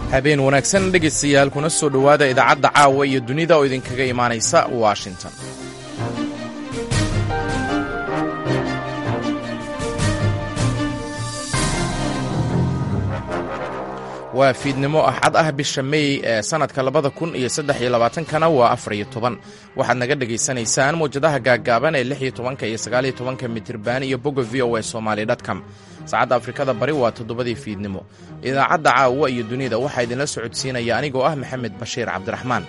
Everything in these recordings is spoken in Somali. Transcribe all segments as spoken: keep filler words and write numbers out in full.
habeen wanaagsan dhegaystayaal kuna soo dhowaada idaacadda caawa iyo dunida oo idinkaga imaanaysa washington. waa fiidnimo axad ah bisha May ee sanadka labada kun iyo saddex iyo labaatan-kana waa afar iyo toban. waxaad naga dhegaysanaysaan mowjadaha gaaggaaban ee lix iyo tobanka iyo sagaal iyo tobanka mitirban iyo bogga v o a somali dot com. saacadda afrikada bari waa toddobadii fiidnimo. idaacadda caawa iyo dunida waxaa idinla socodsiinaya anigoo ah maxamed bashiir cabdiraxmaan.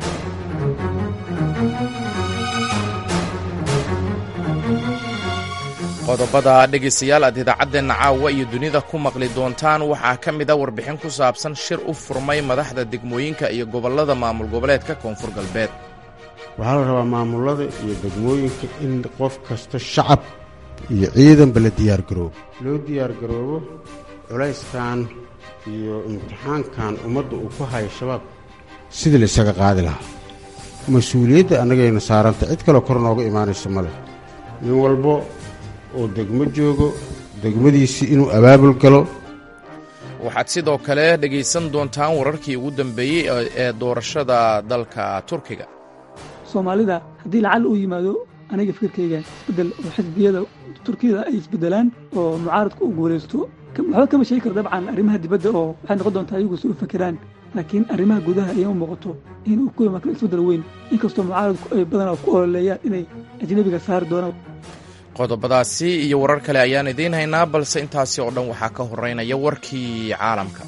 qodobada dhegaystayaal aad idaacaddeenna caawa iyo dunida ku maqli doontaan waxaa ka mid a warbixin ku saabsan shir u furmay madaxda degmooyinka iyo gobollada maamul goboleedka koonfur galbeed. waxaa la rabaa maamulada iyo degmooyinka in qof kasta shacab iyo ciidanba la diyaargaroobo loo diyaargaroobo culayskan iyo imtixaankan ummadda uu ku hayo shabaab sidii la isaga qaadi lahaa. mas-uuliyadda annagayna saaranta cid kaloo kor nooga imaanaysa ma leh. nin walbo oo degmo joogo degmadiisii inuu abaabul galo. waxaad sidoo kale dhegaysan doontaan wararkii ugu dambeeyey ee doorashada dalka turkiga. soomaalida haddii lacal uu yimaado aniga fikirkayga isbeddel oo xisbiyada turkiyada ay isbeddelaan oo mucaaradku u guulaysto waxba kama sheegi karo dabcan arrimaha dibadda oo waxay noqon doontaa ayagu si u fakiraan, laakiin arrimaha gudaha ayaa u muuqato inuu ku imaan karo isbeddel weyn, inkastoo mucaaradku ay badanaa ku ololeeyaan inay ajnabiga saari doonaan. qodobadaasi iyo warar kale ayaan idiin haynaa, balse intaasi oo dhan waxaa ka horeynaya warkii caalamka.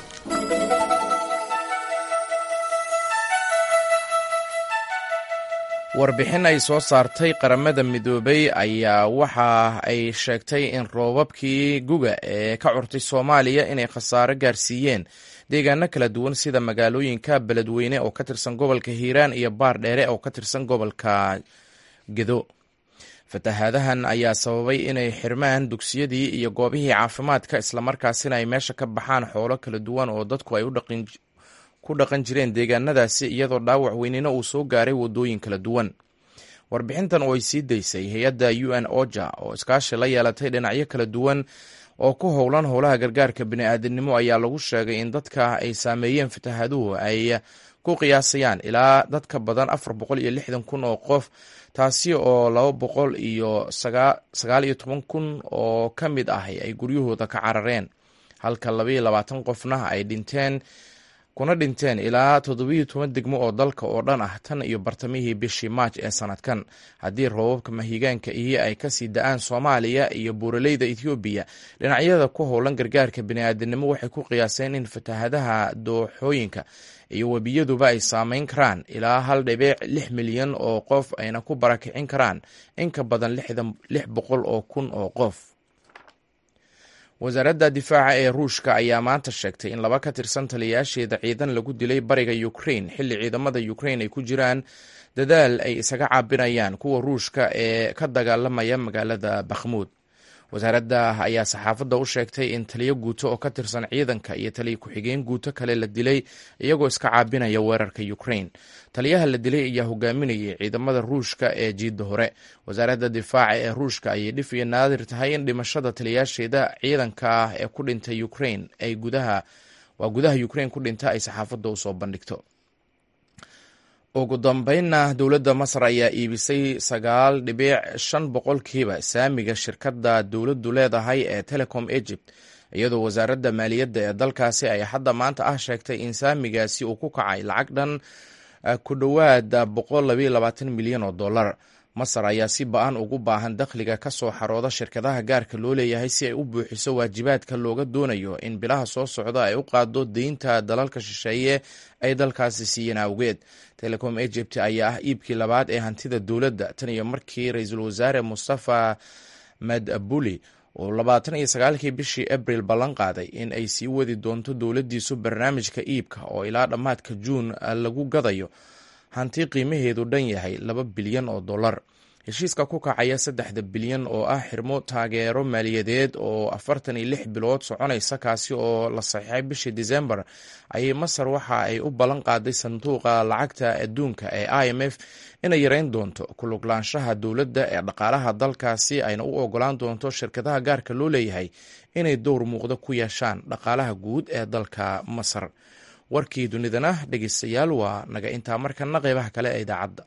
warbixin ay soo saartay qaramada midoobay ayaa waxa ay sheegtay in roobabkii guga ee ka curtay soomaaliya inay khasaaro gaarsiiyeen deegaano kala duwan sida magaalooyinka beledweyne oo ka tirsan gobolka hiiraan iyo baardheere oo ka tirsan gobolka gedo. fatahaadahan ayaa sababay inay xirmaan dugsiyadii iyo goobihii caafimaadka, islamarkaasina ay meesha ka baxaan xoolo kala duwan oo dadku ay ku dhaqan jireen deegaanadaasi, iyadoo dhaawac weynina uu soo gaaray waddooyin kala duwan. warbixintan oo ay sii daysay hay-adda u n oja oo iskaashi la yeelatay dhinacyo kala duwan oo ku howlan howlaha gargaarka bini'aadanimo ayaa lagu sheegay in dadka ay saameeyeen fatahaaduhu ay ku qiyaasayaan ilaa dadka badan afar boqol iyo lixdan kun oo qof, taasi oo laba boqol iyo sagaal iyo toban kun oo ka mid ah ay guryahooda ka carareen, halka labaiyo labaatan qofna ay dhinteen kuna dhinteen ilaa toddobiyo toban degmo oo dalka oo dhan ah tan iyo bartamihii bishii maaj ee sanadkan. haddii roobabka mahigaanka iyo ay kasii da-aan soomaaliya iyo buuraleyda ethoobiya, dhinacyada ku howlan gargaarka bini'aadanimo waxay ku qiyaaseen in fatahadaha dooxooyinka iyo webiyaduba ay saameyn karaan ilaa hal dhibic lix milyan oo qof, ayna ku barakicin karaan in ka badan lix boqol oo kun oo qof. wasaaradda difaaca ee ruushka ayaa maanta sheegtay in laba ka tirsan taliyayaasheeda ciidan lagu dilay bariga Ukraine xilli ciidamada Ukraine ay ku jiraan dadaal ay isaga caabinayaan kuwa ruushka ee ka dagaalamaya magaalada Bakhmut. wasaaradda ayaa saxaafadda u sheegtay in taliyo guuto oo ka tirsan ciidanka iyo taliyo ku-xigeen guuto kale la dilay iyagoo iska caabinaya weerarka Ukraine. taliyaha la dilay ayaa hogaaminayay ciidamada ruushka ee jiidda hore. wasaaradda difaaca ee ruushka ayay dhif iyo naadir tahay in dhimashada taliyayaasheeda ciidanka ah ee ku dhintay Ukraine ay gudaha waa gudaha Ukraine ku dhinta ay saxaafadda u soo bandhigto. ugu dambeynna dowladda masar ayaa iibisay sagaal dhibic shan boqolkiiba saamiga shirkadda dowladdu leedahay ee telecom Egypt, iyadoo wasaaradda maaliyadda ee dalkaasi ay hadda maanta ah sheegtay in saamigaasi uu ku kacay lacag dhan ku dhowaad boqol labayo labaatan milyan oo dollar. masar ayaa si ba-an ugu baahan dakhliga ka soo xarooda shirkadaha gaarka loo leeyahay si ay u buuxiso waajibaadka looga doonayo in bilaha soo socda ay u qaado deynta dalalka shisheeye ay dalkaasi siiyeen awgeed. telecom Egypt ayaa ah iibkii labaad ee hantida dowladda tan iyo markii ra-iisul wasaare mustafa madbuli uu labaatan iyo sagaalkii bishii abril ballan qaaday in ay sii wadi doonto dowladdiisu barnaamijka iibka oo ilaa dhammaadka juun lagu gadayo hanti qiimaheedu dhan yahay laba bilyan oo dollar. heshiiska ku kacaya saddexda bilyan oo ah xirmo taageero maaliyadeed oo afartan iyo lix bilood soconaysa kaasi oo la saxiixay bishii December ayay Masar waxa ay u ballan qaaday sanduuqa lacagta adduunka ee I M F inay yareyn doonto ku lug lahaanshaha dowladda ee dhaqaalaha dalkaasi ayna u ogolaan doonto shirkadaha gaarka loo leeyahay inay dowr muuqda ku yeeshaan dhaqaalaha guud ee dalka Masar. warkii dunidana dhegeystayaal waa naga intaa markana qeybaha kale ee idaacadda.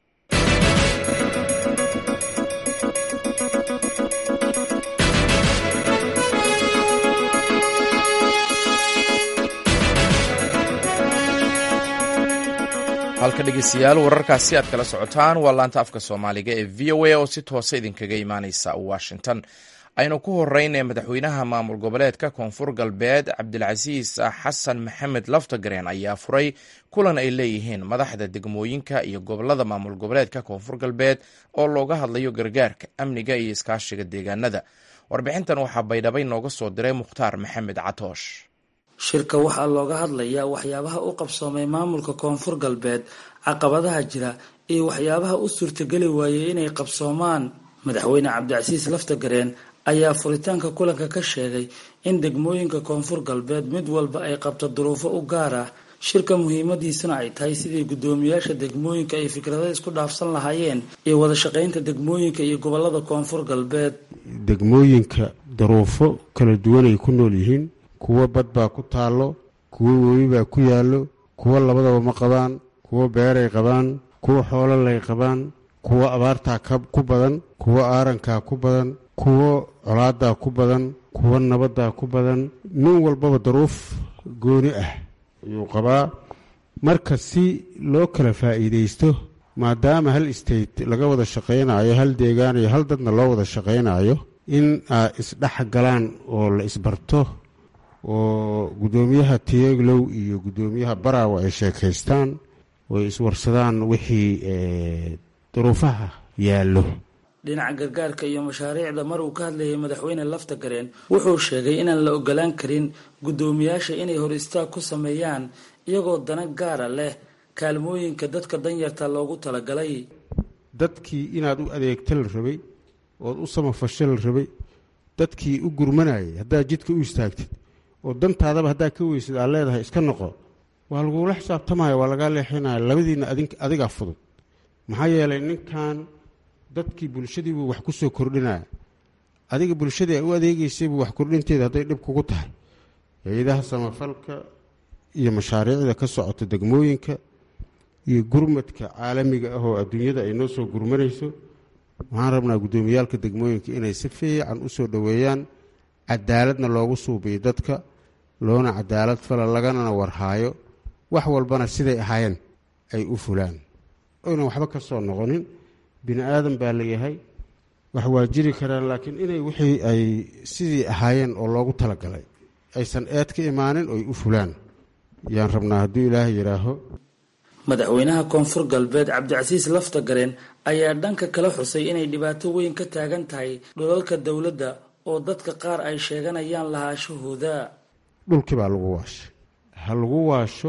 halka dhegeystayaal wararkaasi aad kala socotaan waa laanta afka Soomaaliga ee V O A oo si toos ah idinkaga imaaneysa Washington. aynu ku horeynay madaxweynaha maamul goboleedka Koonfur Galbeed Cabdilcasiis Xasan Maxamed Laftagareen ayaa furay kulan ay leeyihiin madaxda degmooyinka iyo gobolada maamul goboleedka Koonfur Galbeed oo looga hadlayo gargaarka, amniga iyo iskaashiga deegaanada. warbixintan waxaa Baydhabo nooga soo diray Mukhtaar Maxamed Catoosh. shirka waxaa looga hadlayaa waxyaabaha u qabsoomay maamulka Koonfur Galbeed, caqabadaha jira iyo waxyaabaha u suurtageli waayay inay qabsoomaan. madaxweyne Cabdilcasiis Laftagareen ayaa furitaanka kulanka ka sheegay in degmooyinka Koonfur Galbeed mid walba ay qabto duruufo u gaar ah. shirka muhiimadiisuna ay tahay sidii guddoomiyaasha degmooyinka ay fikrado isku dhaafsan lahaayeen iyo wada shaqaynta degmooyinka iyo gobolada Koonfur Galbeed. degmooyinka duruufo kala duwan ay ku nool yihiin, kuwa bad baa ku taalo, kuwa webi baa ku yaallo, kuwa labadaba ma qabaan, kuwa beeray qabaan, kuwa xoolo lay qabaan, kuwa abaartaa ku badan, kuwa aarankaa ku badan, kuwa colaadaa ku badan, kuwa nabaddaa ku badan. nin walbaba duruuf gooni ah ayuu qabaa. marka si loo kala faa'iidaysto, maadaama hal state laga wada shaqaynayo, hal deegaan iyo hal dadna loo wada shaqaynayo, in ay isdhex galaan oo la isbarto oo guddoomiyaha Tiyeglow iyo guddoomiyaha Baraawo ay sheekaystaan oo ay iswarsadaan wixii duruufaha yaallo. dhinaca gargaarka iyo mashaariicda mar uu ka hadlayay madaxweyne Laftagareen wuxuu sheegay inaan la ogolaan karin guddoomiyaasha inay hor istaag ku sameeyaan iyagoo dana gaara leh kaalmooyinka dadka danyarta loogu talagalay. dadkii inaad u adeegta la rabay ood u samafasho la rabay, dadkii u gurmanayay haddaad jidka u istaagtid oo dantaadaba haddaa ka weysid aad leedahay iska noqo, waa lagula xisaabtamaya, waa lagaa leexinaya. labadiina adigaa fudud. maxaa yeelay ninkan dadkii bulshadiibuu wax ku soo kordhinaya, adiga bulshadii ay u adeegaysaybu wax kordhinteeda hadday dhib kugu tahay. hay-adaha samafalka iyo mashaariicda ka socota degmooyinka iyo gurmadka caalamiga ah oo adduunyada ay noo soo gurmanayso, waxaan rabnaa guddoomiyaalka degmooyinka inay si fiican u soo dhoweeyaan, cadaaladna loogu suubiyo dadka, loona cadaalad fala, laganana warhaayo, wax walbana siday ahaayeen ay u fulaan, oynan waxba ka soo noqonin. bini aadan baa layahay, wax waa jiri karaan, laakiin inay wixii ay sidii ahaayeen oo loogu talagalay aysan eed ka imaanin oy u fulaan yaan rabnaa hadduu ilaahay yidhaaho. madaxweynaha Koonfur Galbeed Cabdilcasiis Laftagareen ayaa dhanka kala xusay inay dhibaato weyn ka taagan tahay dhulalka dowladda oo dadka qaar ay sheeganayaan lahaashahooda. dhulkii baa lagu waashay, ha lagu waasho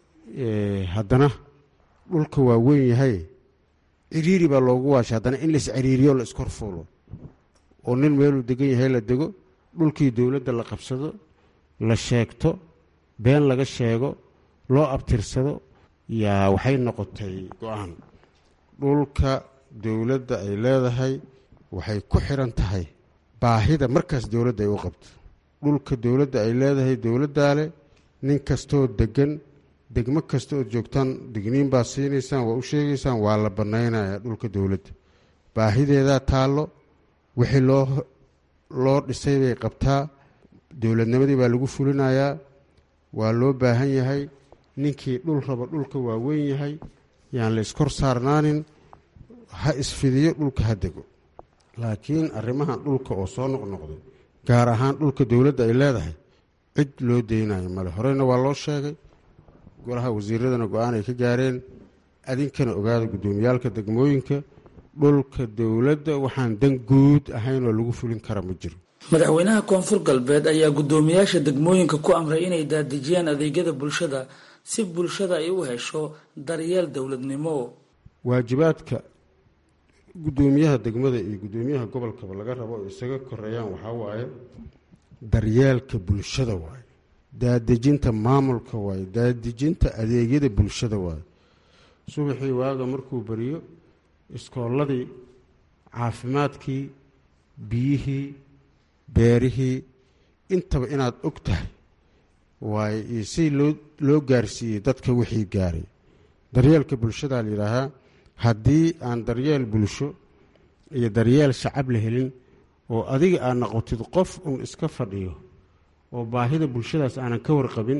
haddana dhulka waa weyn yahay, ciriiri baa loogu waashay, haddana in lais ciriiriyo la iskor fuulo oo nin meeluu degan yahay la dego, dhulkii dowladda la qabsado, la sheegto, been laga sheego, loo abtirsado, yaa waxay noqotay go-aan. dhulka dowladda ay leedahay waxay ku xiran tahay baahida markaas dowladda ay u qabto. dhulka dowladda ay leedahay dowladdaa leh, nin kastoo degan, degmo kasta ood joogtaan digniin baa siinaysaan, waa u sheegaysaan, waa la bannaynayaa dhulka dowladda. baahideedaa taallo, wixii loo loo dhisay bay qabtaa, dowladnimadii baa lagu fulinayaa, waa loo baahan yahay. ninkii dhul raba dhulka waa weyn yahay, yaan la iskor saarnaanin, ha isfidiyo, dhulka ha dego. laakiin arrimahan dhulka oo soo noqnoqday, gaar ahaan dhulka dowladda ay leedahay, cid loo deynayo male. horeyna waa loo sheegay, golaha wasiiradana go-aan ay ka gaareen. adinkana ogaada guddoomiyaalka degmooyinka, dhulka dowladda waxaan dan guud ahayn oo lagu fulin kara ma jiro. madaxweynaha Koonfur Galbeed ayaa guddoomiyaasha degmooyinka ku amray inay daadejiyaan adeegyada bulshada si bulshada ay u hesho daryeel dowladnimo. waajibaadka guddoomiyaha degmada iyo guddoomiyaha gobolkaba laga rabo oo isaga koreeyaan waxaa waaye daryeelka bulshada waaye, daadejinta maamulka waaye, daadejinta adeegyada bulshada waaye. subaxii waaga markuu beriyo iskoolladii, caafimaadkii, biyihii, beerihii intaba inaad og tahay waaye, iyo si loo loo gaarsiiyey dadka wixii gaaray. daryeelka bulshadaa la yidhaahaa. haddii aan daryeel bulsho iyo daryeel shacab la helin oo adiga aad noqotid qof un iska fadhiyo oo baahida bulshadaas aanan ka warqabin,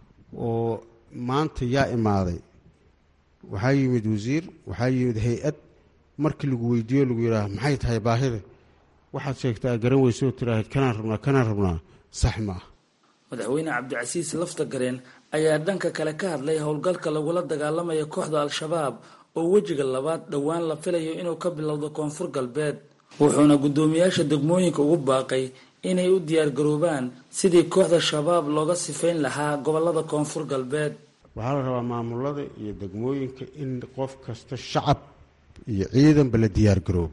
oo maanta yaa imaaday, waxaa yimid wasiir, waxaa yimid hay-ad, markii lagu weydiiyo lagu yidhaaha maxay tahay baahida, waxaad sheegtaa garan weyse oo tiraahid kanaan rabnaa kanaan rabnaa, sax ma ah. madaxweyne cabdicasiis laftagareen ayaa dhanka kale ka hadlay howlgalka lagula dagaalamayo kooxda al-shabaab oo wejiga labaad dhowaan la filayo inuu ka bilowdo koonfur galbeed, wuxuuna guddoomiyaasha degmooyinka ugu baaqay inay u diyaargaroobaan sidii kooxda shabaab looga sifayn lahaa gobolada koonfur galbeed. waxaa la rabaa maamulada iyo degmooyinka in qof kasta shacab iyo ciidanba la diyaargaroobo,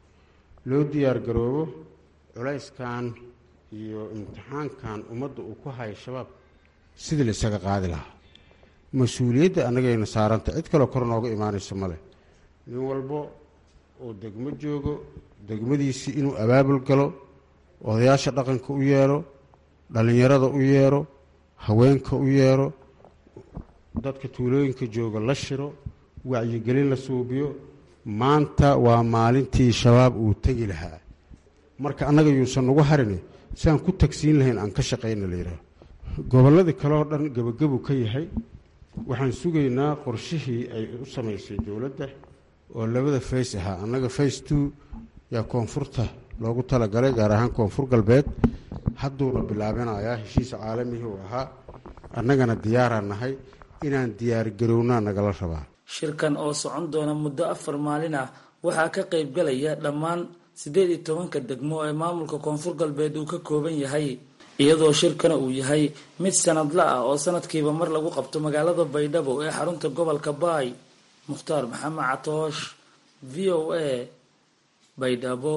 loo diyaargaroobo culayskan iyo imtixaankan ummadda uu ku hayo shabaab sidii la isaga qaadi lahaa. mas-uuliyadda annagayna saaranta, cid kaloo kor nooga imaanayso male. nin walbo oo degmo joogo degmadiisii inuu abaabul galo, odayaasha dhaqanka u yeero, dhallinyarada u yeero, haweenka u yeero, dadka tuulooyinka jooga la shiro, wacyigelin la suubiyo. maanta waa maalintii shabaab uu tegi lahaa, marka annaga yuusan nagu harin si aan ku tagsiin lahayn aan ka shaqayna la yidhaaho. gobolladii kaleoo dhan gebagabu ka yahay. waxaan sugaynaa qorshihii ay u samaysay dowladda oo labada fays ahaa. annaga fays two yaa koonfurta loogu talagalay, gaar ahaan koonfur galbeed. hadduuna bilaabinayaa heshiisa caalamihii uu ahaa. annagana diyaaraan nahay, inaan diyaargarownaa nagala rabaa. shirkan oo socon doona muddo afar maalin ah waxaa ka qaybgalaya dhammaan siddeed iyo tobanka degmo ee maamulka koonfur galbeed uu ka kooban yahay, iyadoo shirkana uu yahay mid sanadla ah oo sanadkiiba mar lagu qabto magaalada baydhabo ee xarunta gobolka baay. mukhtaar maxamed catoosh, v o a, baydhabo.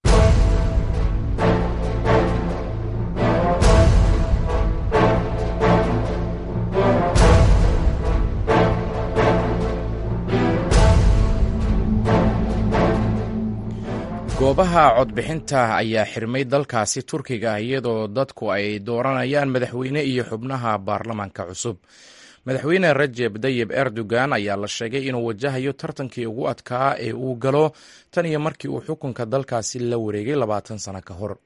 goobaha codbixinta ayaa xirmay dalkaasi turkiga ah, iyadoo dadku ay dooranayaan madaxweyne iyo xubnaha baarlamaanka cusub. madaxweyne rajeb tayyib erdogan ayaa la sheegay inuu wajahayo tartankii ugu adkaa ee uu galo tan iyo markii uu xukunka dalkaasi la wareegay labaatan sano ka hor.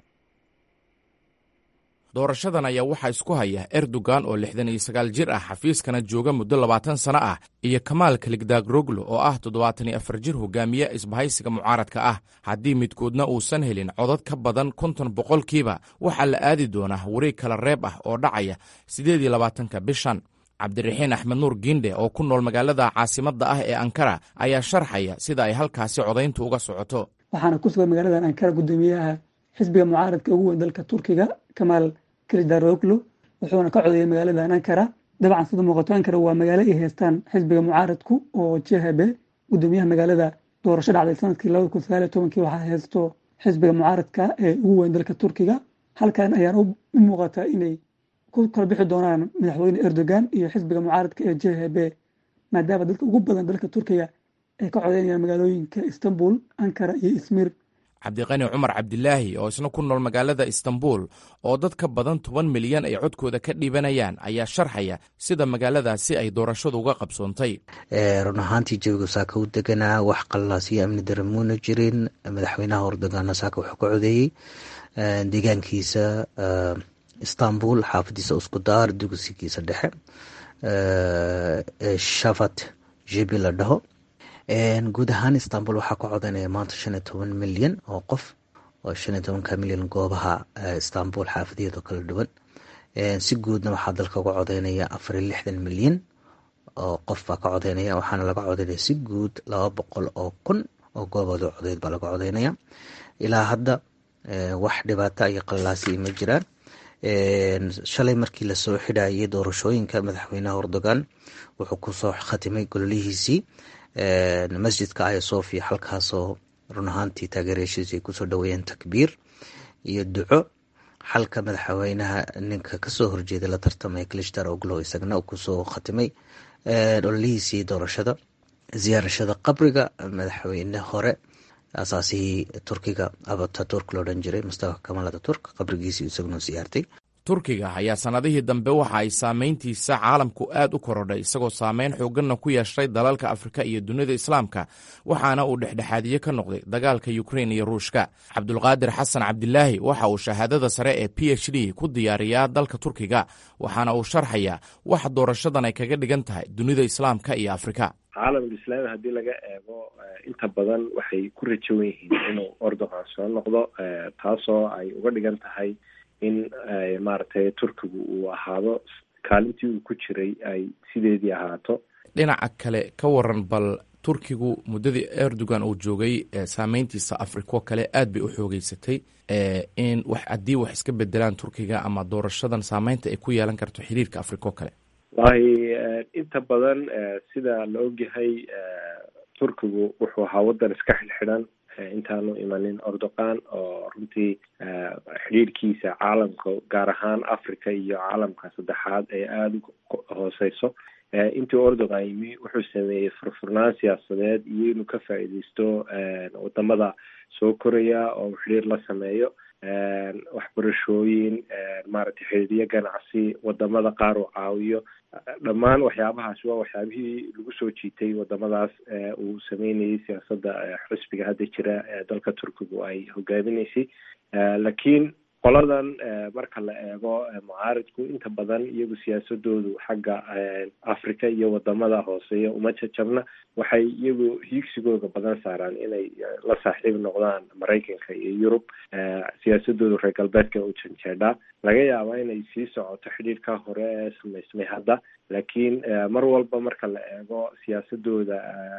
doorashadan ayaa waxaa isku haya erdogan oo lixdan iyo sagaal jir ah, xafiiskana jooga muddo labaatan sano ah, iyo kamaal kaligdagroglo oo ah toddobaatan iyo afar jir hogaamiye isbahaysiga mucaaradka ah. haddii midkoodna uusan helin codad ka badan konton boqolkiiba, waxaa la aadi doonaa wareeg kala reeb ah oo dhacaya siddeed iyo labaatanka bishan. cabdiraxiin axmed nuur giindhe oo ku nool magaalada caasimadda ah ee ankara ayaa sharxaya sida ay halkaasi codayntu uga socoto. waxaana ku sugan magaaladan ankara guddoomiyaha xisbiga mucaaradka ugu weyn dalka turkiga kamaal kaligdaroglo, wuxuuna ka codeeyay magaaladan ankara. dabcan sida muuqato ankara waa magaalo ay haystaan xisbiga mucaaradku oo j h b. guddoomiyaha magaalada doorasho dhacday sanadkii labada kun sagaal iyo tobankii waxaa haysto xisbiga mucaaradka ee ugu weyn dalka turkiga. halkan ayaana u muuqataa inay ku kala bixi doonaan madaxweyne erdogan iyo xisbiga mucaaradka ee j h b, maadaama dadka ugu badan dalka turkiga ay ka codeynayaan magaalooyinka istanbul, ankara iyo ismir. cabdiqani cumar cabdilaahi oo isna ku nool magaalada istanbul oo dad ka badan toban milyan ay codkooda ka dhiibanayaan ayaa sharxaya sida magaaladaasi ay doorashadu uga qabsoontay. run ahaantii jawiga saaka u deganaa, wax qallaas iyo amni dara muuna jirin. madaxweynaha erdoganna saaka wuxuu ka codeeyey deegaankiisa istanbul, xaafadiisa uskudaar, dugsigiisa dhexe shafat jibi la dhaho. guud ahaan istanbul waxaa ka codanaya maanta shan iyo toban milyan oo qof, oo shan iyo tobanka milyan goobaha istanbul xaafadiyeedoo kala duwan. si guudna waxaa dalka uga codeynaya afar iyo lixdan milyan oo qof baa ka codeynaya, waxaana laga codeynaya si guud laba boqol oo kun oo goobooda codeyd baa laga codeynaya. ilaa hadda wax dhibaata iyo qallaasi ma jiraan. shalay markii lasoo xidhayay doorashooyinka, madaxweynaha erdogan wuxuu kusoo khatimay gololihiisii masjidka aya sofia, halkaasoo run ahaantii taageerayaashiisa ay kusoo dhaweeyeen takbiir iyo duco. xalka madaxweynaha ninka kasoo horjeeda la tartamay Kılıçdaroğlu isagana uu kusoo khatimay ololihiisii doorashada, ziyaarashada qabriga madaxweyne hore asaasihii Turkiga Atatürk loo dhan jiray Mustafa Kemal Atatürk qabrigiisii isaguna ziyaartay. turkiga ayaa sannadihii dambe waxa ay saamayntiisa caalamku aad u korodhay, isagoo saamayn xooganna ku yeeshay dalalka afrika iyo dunida islaamka, waxaana uu dhexdhexaadiye ka noqday dagaalka yukrain iyo ruushka. cabdulqaadir xasan cabdilaahi waxa uu shahaadada sare ee p h d ku diyaariyaa dalka turkiga, waxaana uu sharxayaa waxa doorashadan ay kaga dhigan tahay dunida islaamka iyo afrika. caalamul islaami haddii laga eego inta badan waxay ku rajowan yihiin inuu Erdogan soo noqdo, taasoo ay uga dhigan tahay in maaragtay turkigu uu ahaado kaalintii uu ku jiray ay sideedii ahaato. dhinaca kale ka waran bal turkigu muddadii Erdogan uu joogay saameyntiisa afriko kale aad bay u xoogeysatay, in wax haddii wax iska bedelaan turkiga ama doorashadan saameynta ay ku yeelan karto xiriirka afriko kale. wallahi inta badan sida la ogyahay turkigu wuxuu ahaa waddan iska xilxidhan intaanu imanin Erdogan, oo runtii xiriirkiisa caalamka gaar ahaan Afrika iyo caalamka saddexaad ay aada u hooseyso. intii Erdogan yimi wuxuu sameeyey furfurnaan siyaasadeed iyo inuu ka faa'iideysto wadamada soo koraya oo xiriir la sameeyo, waxbarashooyin, maaragtay xiriiryo ganacsi, wadamada qaar uu caawiyo. dhammaan waxyaabahaas waa waxyaabihii lagu soo jiitay wadamadaas uu sameynayay siyaasadda xisbiga hadda jira ee dalka turkigu ay hogaaminaysay. laakiin qoladan marka la eego mucaaridku inta badan iyagu siyaasadoodu xagga Afrika iyo wadamada hooseeya uma jajabna, waxay iyagu hiigsigooda badan saaraan inay la saaxiib noqdaan Mareykanka iyo Yurub. siyaasadoodu reer galbeedka u janjeedhaa, laga yaabaa inay sii socoto xidhiirka hore ee samaysmay hadda, laakiin mar walba marka la eego siyaasadooda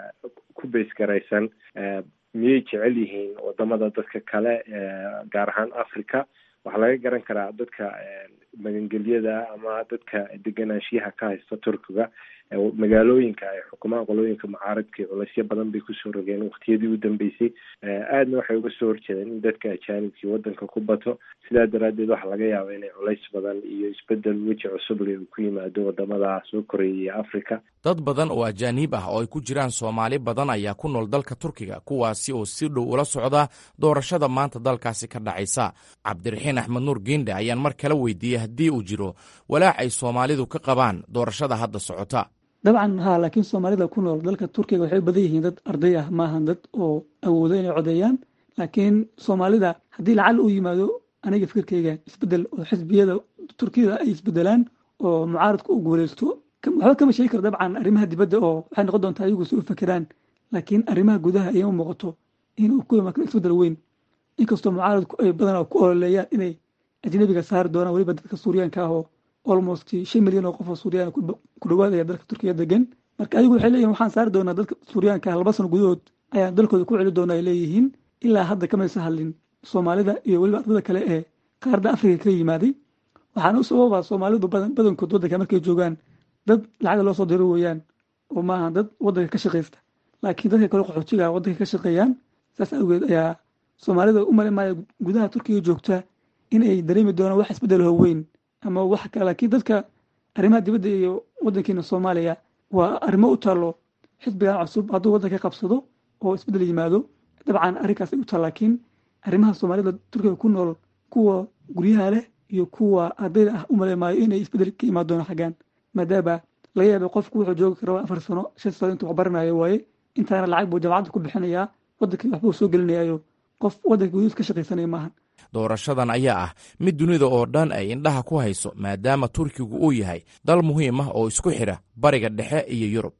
ku beysgaraysan miyay jecel yihiin wadamada dadka kale gaar ahaan Afrika. waxaa laga garan karaa dadka magangelyada ama dadka deganaanshiyaha ka haysta turkiga magaalooyinka ay xukumaan qolooyinka mucaaradka culaysyo badan bay kusoo rogeen waqtiyadii u dambeysay, aadna waxay uga soo horjeedeen in dadka ajaanibkii wadanka ku bato. sidaa daraadeed waxaa laga yaabaa inay culays badan iyo isbedel weji cusub leh uu ku yimaado wadamada soo koreeyay Afrika. dad badan oo ajaanib ah oo ay ku jiraan Soomaali badan ayaa ku nool dalka Turkiga, kuwaasi oo si dhow ula socda doorashada maanta dalkaasi ka dhacaysa. cabdiraxiin axmed nuur Giindhe ayaan mar kale weydiiyey haddii uu jiro walaac ay Soomaalidu ka qabaan doorashada hadda socota. dabcan haa, laakiin Soomaalida ku nool dalka Turkiga waxay badan yihiin dad arday ah, maahan dad oo awoodo inay codeeyaan. laakiin Soomaalida haddii lacal uu yimaado, aniga fikirkayga isbedel oo xisbiyada Turkiga ay isbedelaan oo mucaaradku u guuleysto, waxba kama sheegi karo. dabcan arrimaha dibadda oo waxay noqon doontaa iyagu si u fakiraan, laakiin arrimaha gudaha ayaa u muuqato inuu ku yimaado isbedel weyn. inkastoo mucaaradku ay badanaa ku ololeeyaan inay ajnabiga saari doonaan, weliba dadka Suuriyaanka ah oo almost shan milyan oo qof oo Suuriyaan ku dhawaadaya dalka Turkiga degan. marka ayagu waxay leeyihiin waxaan saari doonaa dadka Suuriyaanka ah laba sano gudahood ayaan dalkooda ku celi doonaa ay leeyihiin. ilaa hadda kamaysa hadlin Soomaalida iyo weliba ardada kale ee qaaradda Afrika ka yimaaday. waxaana u sababa Soomaalidu badankood waddanka markay joogaan dad lacag loo soo diro weeyaan, oo maaha dad waddanka ka shaqeysta, laakiin dadka kale qaxootiga waddanka ka shaqeeyaan. saas awgeed ayaa Soomaalida u malay maayo gudaha Turkiga joogta in ay dareemi doonaan wax isbedel weyn ama wax kale. laakiin dadka arrimaha dibadda iyo waddankeena Soomaaliya waa arrimo u taalo xisbigan cusub hadduu waddanka qabsado oo isbedel yimaado, dabcan arrinkaas ay u taal. laakiin arrimaha Soomaalida Turkiga ku nool, kuwa guryaha leh iyo kuwa ardayda ah, u malay maayo inay isbedel ka imaan doonaan xaggan, maadaama laga yaabo qofku wuxuu joogi karaa afar sano shan sano intuu wax baranayo waaye, intaana lacag buu jaamacadda ku bixinayaa, waddankii waxbuu soo gelinayaayo qof waddanka gudihiisa ka shaqaysanaya maahan. doorashadan ayaa ah mid dunida oo dhan ay indhaha ku hayso, maadaama Turkigu uu yahay dal muhiim ah oo isku xidha bariga dhexe iyo Yurub.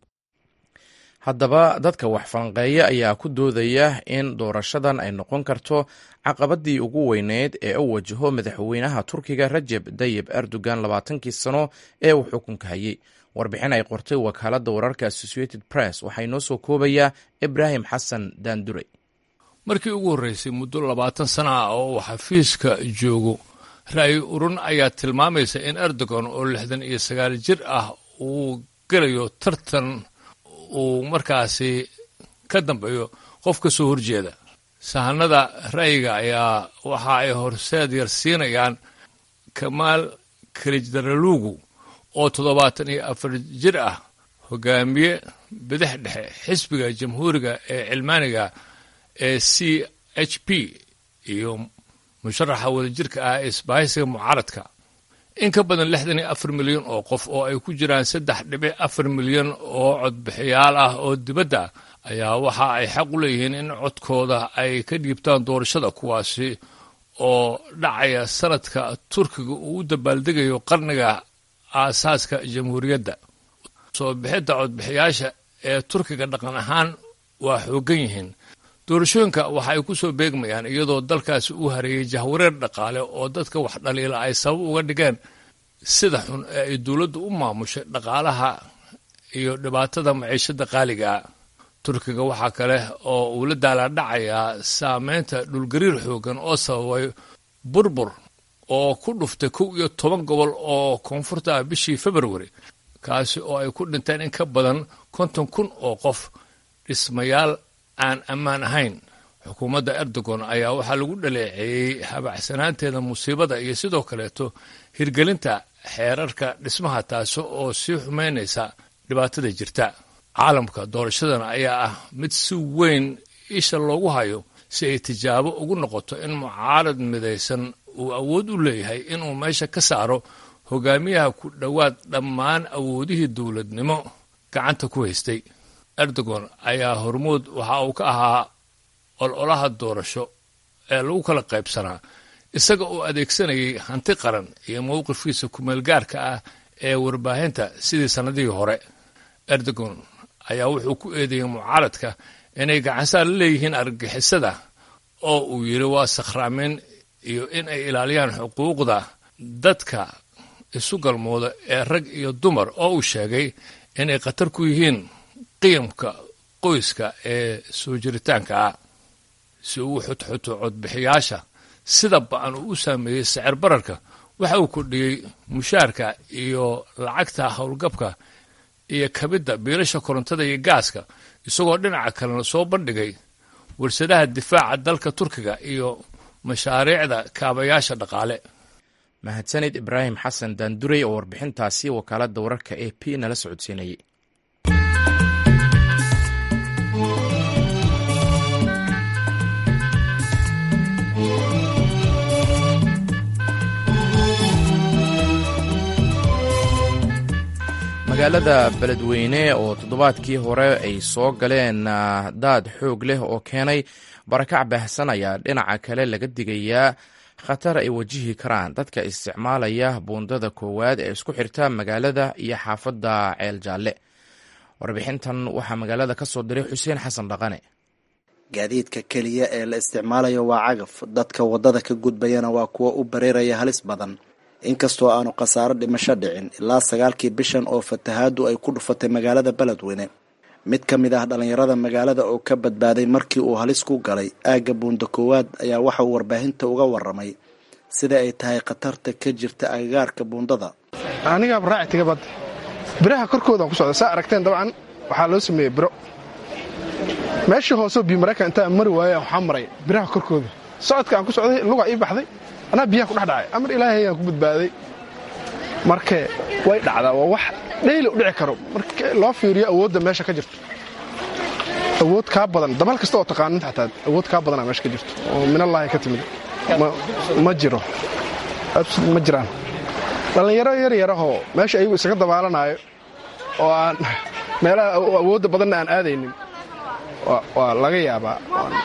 haddaba dadka wax falanqeeya ayaa ku doodaya in doorashadan ay noqon karto caqabadii ugu weyneyd ee u wajaho madaxweynaha Turkiga Recep Tayyip Erdogan labaatankii sano ee uu xukunka hayay. warbixin ay qortay wakaaladda wararka Associated Press waxay noo soo koobayaa Ibrahim Xasan Daandure. markii ugu horreysay muddo labaatan sano ah oo uu xafiiska joogo, ra'yi urun ayaa tilmaamaysa in Erdogan oo lixdan iyo sagaal jir ah uu gelayo tartan uu markaasi ka dambeeyo qof ka soo horjeeda. sahanada ra'yiga ayaa waxa ay horseed yar siinayaan kamaal kalijdaralugu oo toddobaatan iyo afar jir ah hogaamiye bidix dhexe xisbiga jamhuuriga ee cilmaaniga ee c h p iyo musharaxa wadajirka ah ee isbahaysiga mucaaradka. in ka badan lixdan iyo afar milyan oo qof oo ay ku jiraan saddex dhibic afar milyan oo codbixiyaal ah oo dibadda ayaa waxa ay xaq u leeyihiin in codkooda ay ka dhiibtaan doorashada, kuwaasi oo dhacaya sanadka turkiga uu u dabaaldegayo qarniga aasaaska jamhuuriyadda. soo bixidda codbixiyaasha ee turkiga dhaqan ahaan waa xooggan yihiin. doorashooyinka waxa ay ku soo beegmayaan iyadoo dalkaasi uu hareeyey jahwareer dhaqaale oo dadka wax dhaliila ay sabab uga dhigeen sida xun ee ay dowladdu u maamushay dhaqaalaha iyo dhibaatada maciishada qaaliga ah. turkiga waxaa kale oo uu la daalaadhacayaa saameynta dhulgariir xooggan oo sababay burbur oo ku dhuftay kow iyo toban gobol oo koonfurta ah bishii februari, kaasi oo ay ku dhinteen in ka badan konton kun oo qof. dhismayaal aan ammaan ahayn. xukuumadda erdogan ayaa waxaa lagu dhaleeceeyey habacsanaanteeda musiibada iyo sidoo kaleeto hirgelinta xeerarka dhismaha, taasi oo sii xumeynaysa dhibaatada jirta. caalamka doorashadan ayaa ah mid si weyn isha loogu hayo si ay tijaabo ugu noqoto in mucaarad midaysan uu awood u leeyahay inuu meesha ka saaro hogaamiyaha ku dhowaad dhammaan awoodihii dowladnimo gacanta ku haystay. erdogan ayaa hormuud waxa uu ka ahaa ololaha doorasho ee lagu kala qaybsanaa, isaga oo adeegsanayay hanti qaran iyo mowqifkiisa kumeelgaarka ah ee warbaahinta sidii sannadihii hore. erdogan ayaa wuxuu ku eedeeyey mucaaradka inay gacansaar la leeyihiin argagixisada oo uu yidhi waa sakhraamin iyo in ay ilaaliyaan xuquuqda dadka isu galmooda ee rag iyo dumar, oo uu sheegay inay khatar ku yihiin qiyamka qoyska ee soo jiritaanka ah. si uu xutxuto codbixiyaasha sida ba-an uu u saameeyey sicir bararka, waxa uu kordhiyey mushaarka iyo lacagta howlgabka iyo kabidda biilasha korontada iyo gaaska, isagoo dhinaca kalena soo bandhigay warshadaha difaaca dalka turkiga iyo mashaariicda kaabayaasha dhaqaale. mahadsanid ibraahim xasan daanduray oo warbixintaasi wakaaladda wararka a p nala socodsiinayay. magaalada beledweyne oo toddobaadkii hore ay soo galeen daad xoog leh oo keenay barakac baahsan ayaa dhinaca kale laga digayaa khatar ay wajihi karaan dadka isticmaalaya buundada koowaad ee isku xirta magaalada iyo xaafadda ceel jaalle. warbixintan waxaa magaalada ka soo diray xuseen xasan dhaqane. gaadiidka keliya ee la isticmaalayo waa cagaf, dadka waddada ka gudbayana waa kuwa u bareeraya halis badan. inkastoo aanu khasaaro dhimasho dhicin ilaa sagaalkii bishan oo fatahaadu ay ku dhufatay magaalada beledweyne. mid ka mid ah dhallinyarada magaalada oo ka badbaaday markii uu halis ku galay aagga buunda koowaad ayaa waxa uu warbaahinta uga warramay sida ay tahay khatarta ka jirta agagaarka buundada. anigaa baraaci tiga badda biraha korkooda ku socda saa aragteen dabcan waxaa loo sameeyey biro meeshii hooseo biyo maraykan intaa mari waaya waxaa maray biraha korkooda. socodka aan ku socday lugaa ii baxday, anaa biyaha ku dhex dhacay, amar ilaahay aan ku badbaaday. marka way dhacdaa, waa wax dhayli u dhici karo marka loo fiiriyo awoodda meesha ka jirto. awood kaa badan dabal kasta oo taqaaninta xataa awood kaa badanaa meesha ka jirto oo minallaahi ka timid ma jiro ma jiraan. dhallinyaro yar yarahoo meesha ayagu isaga dabaalanaayo oo aan meelaha awoodda badanna aan aadaynin waa laga yaabaa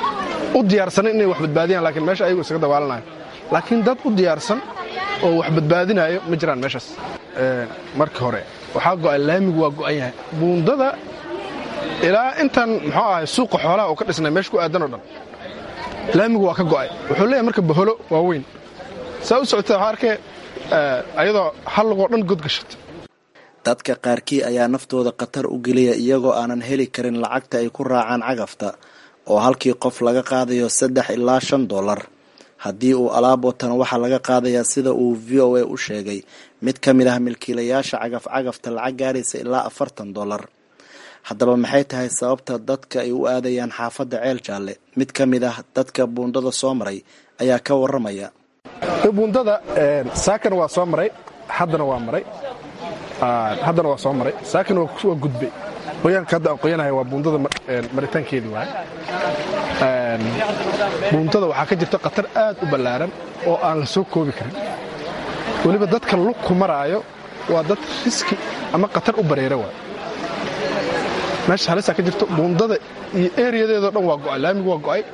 u diyaarsanan inay wax badbaadiyaan, laakiin meesha ayagu isaga dabaalanayo. laakiin dad u diyaarsan oo wax badbaadinaayo ma jiraan meeshaas. markii hore waxaa go'ay laamigu waa go'an yahay. buundada ilaa intan muxuu ahay suuqa xoolaha oo ka dhisnay meesha ku aadan oo dhan laamigu waa ka go'ay. wuxuu leeyahay marka baholo waaweyn saa u socota waxaa arkay ayadoo hal lugoo dhan godgashata. dadka qaarkii ayaa naftooda khatar u geliya iyagoo aanan heli karin lacagta ay ku raacaan cagafta oo halkii qof laga qaadayo saddex ilaa shan dollar. haddii uu alaab watana waxaa laga qaadayaa sida uu v o a u sheegay mid ka mid ah milkiilayaasha cagaf cagafta lacag gaaraysa ilaa afartan dollar. haddaba maxay tahay sababta dadka ay u aadayaan xaafadda ceel jaalle? mid ka mid ah dadka buundada soo maray ayaa ka warramaya. buundada saakan waa soo maray, haddana waa maray, haddana waa soo maray, saakan waa gudbay. qoyaanka hadda aan qoyanahay waa buundada maritaankeedii waay. buundada waxaa ka jirta khatar aad u ballaaran oo aan la soo koobi karin. weliba dadka lug ku maraayo waa dad riski ama khatar u bareera waay. meesha halisaa ka jirto buundada iyo ereyadeedoo dhan waa go'ay, laamigu waa go'ay.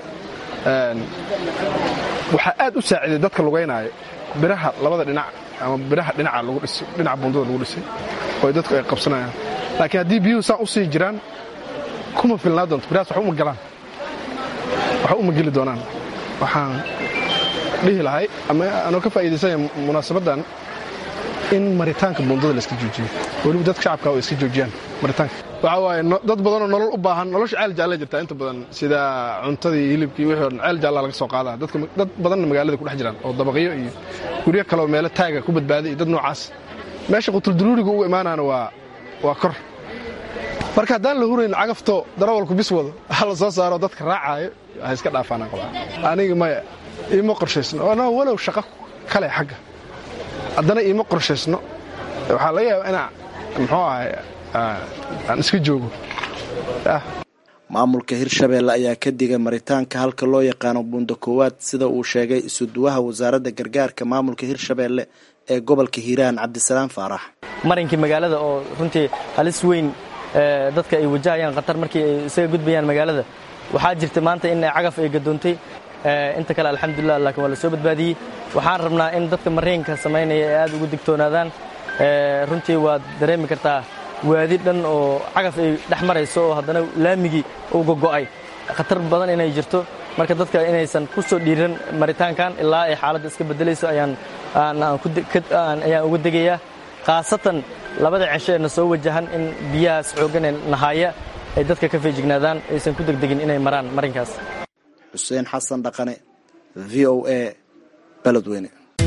waxaa aad u saaciday dadka lugaynaayo biraha labada dhinac ama biraha dhinaca lagu dhisay, dhinaca buundada lagu dhisay oo dadku ay qabsanayaan. laakiin haddii biyuhu saan u sii jiraan kuma filnaa doonto, birahaas wax uma galaan, wax uma geli doonaan. waxaan dhihi lahay ama anoo ka faa'iidaysanaya munaasabaddan in maritaanka buundada la iska joojiyo, weliba dadka shacabka oo iska joojiyaan maritaanka. waxaa waaye dad badanoo nolol u baahan, nolosha ceel jaalla jirtaa inta badan, sida cuntadii, hilibkii, wixii oo dhan ceel jaalla laga soo qaadaa. dadka dad badanna magaalada ku dhex jiraan oo dabaqyo iyo guryo kale oo meelo taaga ku badbaaday iyo dad noocaas. meesha qutulduruuriga ugu imaanaana waa waa kor. marka haddaan la hurayn cagafto darawalku bis wado ha la soo saaro dadka raacaayo ha iska dhaafaanaan qabaa. aniga maya iima qorshaysno anaa walow shaqo kale xagga haddana iima qorshaysno. waxaa laga yaabaa inaa muxuu ahay aan iska joogo. maamulka hirshabeelle ayaa ka digay maritaanka halka loo yaqaano buunda koowaad, sida uu sheegay isuduwaha wasaaradda gargaarka maamulka hirshabeelle ee gobolka hiiraan cabdisalaam faarax. marinkii magaalada oo runtii halis weyn dadka ay wajahayaan khatar markii ay isaga gudbayaan magaalada. waxaa jirta maanta in cagaf ay gadoontay, inta kale alxamdulilah laakiin waa la soo badbaadiyey. waxaan rabnaa in dadka mariinka samaynaya ay aad ugu digtoonaadaan. runtii waad dareemi kartaa waadi dhan oo cagaf ay dhex marayso oo haddana laamigii uu gogo'ay, khatar badan inay jirto. marka dadka inaysan ku soo dhiiran maritaankan ilaa ay xaaladda iska beddelayso ayaan ayaan uga degayaa. khaasatan labada cisho ee na soo wajahan in biyahaas xooggan ee nahaya ay dadka ka feejignaadaan, aysan ku degdegin inay maraan marinkaas. xuseen xasan dhaqane, v o a, beledweyne.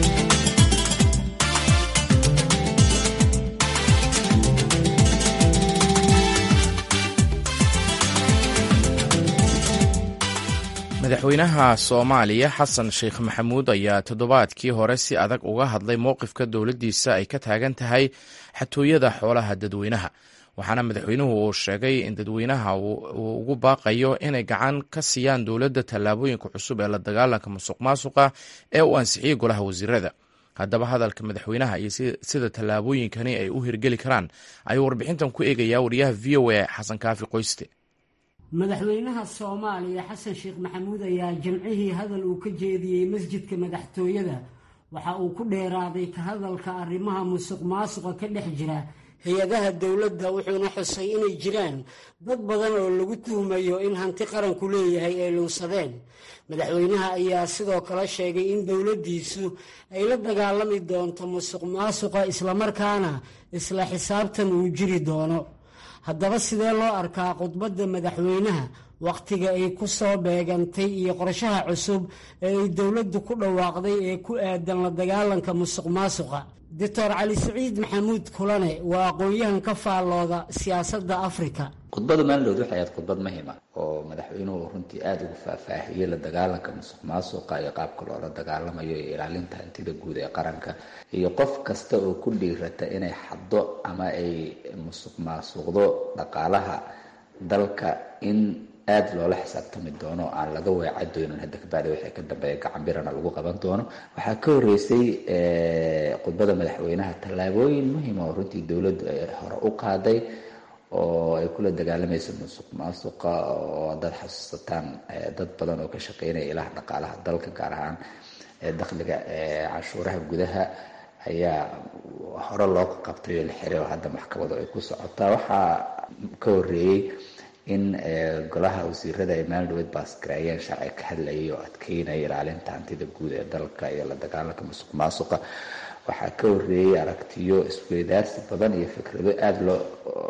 madaxweynaha soomaaliya xasan sheekh maxamuud ayaa toddobaadkii hore si adag uga hadlay mowqifka dowladdiisa ay ka taagan tahay xatooyada xoolaha dadweynaha. waxaana madaxweynuhu uu sheegay in dadweynaha uu ugu baaqayo inay gacan ka siiyaan dowladda tallaabooyinka cusub ee la dagaalanka musuq maasuqa ee uu ansixiyey golaha wasiirada. haddaba hadalka madaxweynaha iyo sida tallaabooyinkani ay u hirgeli karaan ayuu warbixintan ku eegayaa wariyaha v o a xasan kaafi qoyste. madaxweynaha soomaaliya xasan sheekh maxamuud ayaa jamcihii hadal uu ka jeediyey masjidka madaxtooyada waxa uu ku dheeraaday ka hadalka arrimaha musuq maasuqa ka dhex jira hay-adaha dowladda, wuxuuna xusay inay jiraan dad badan oo lagu tuhmayo in hanti qaranku leeyahay ay luunsadeen. madaxweynaha ayaa sidoo kale sheegay in dowladdiisu ay la dagaalami doonto musuq maasuqa islamarkaana isla xisaabtan uu jiri doono. haddaba sidee loo arkaa khudbadda madaxweynaha wakhtiga ay ku soo beegantay iyo qorshaha cusub ee ay dowladdu ku dhawaaqday ee ku aadan la dagaalanka musuq maasuqa? doctor cali saciid maxamuud kulane waa aqoon-yahan ka faallooda siyaasadda afrika. khudbadda maalinood waxay ahayd khudbad muhiima oo madaxweynuhu runtii aada ugu faahfaahiyey la dagaalanka musuq maasuqa iyo qaabka loola dagaalamayo iyo ilaalinta hantida guud ee qaranka, iyo qof kasta oo ku dhiirata inay xaddo ama ay musuq maasuqdo dhaqaalaha dalka in aada loola xisaabtami doono, aan laga weeca doonin. hadda kabacdi waxay ka dambeeya gacanbirana lagu qaban doono. waxaa ka horeysay khudbada madaxweynaha tallaabooyin muhiima oo runtii dowladdu ay hore u qaaday oo ay kula dagaalamayso musuq maasuqa, oo dad xasuusataan dad badan oo ka shaqeynaya ilaha dhaqaalaha dalka, gaar ahaan dakhliga canshuuraha gudaha ayaa hore loo qabtay oo la xiray oo hadda maxkamadu ay ku socotaa. waxaa ka horeeyey in golaha wasiirada ay maalin dhaweed baasgareeyeen sharci ka hadlayay oo adkeynaya ilaalinta hantida guud ee dalka iyo la dagaalanka musuq maasuqa. waxaa ka horeeyey aragtiyo isweydaarsi badan iyo fikrado aada loo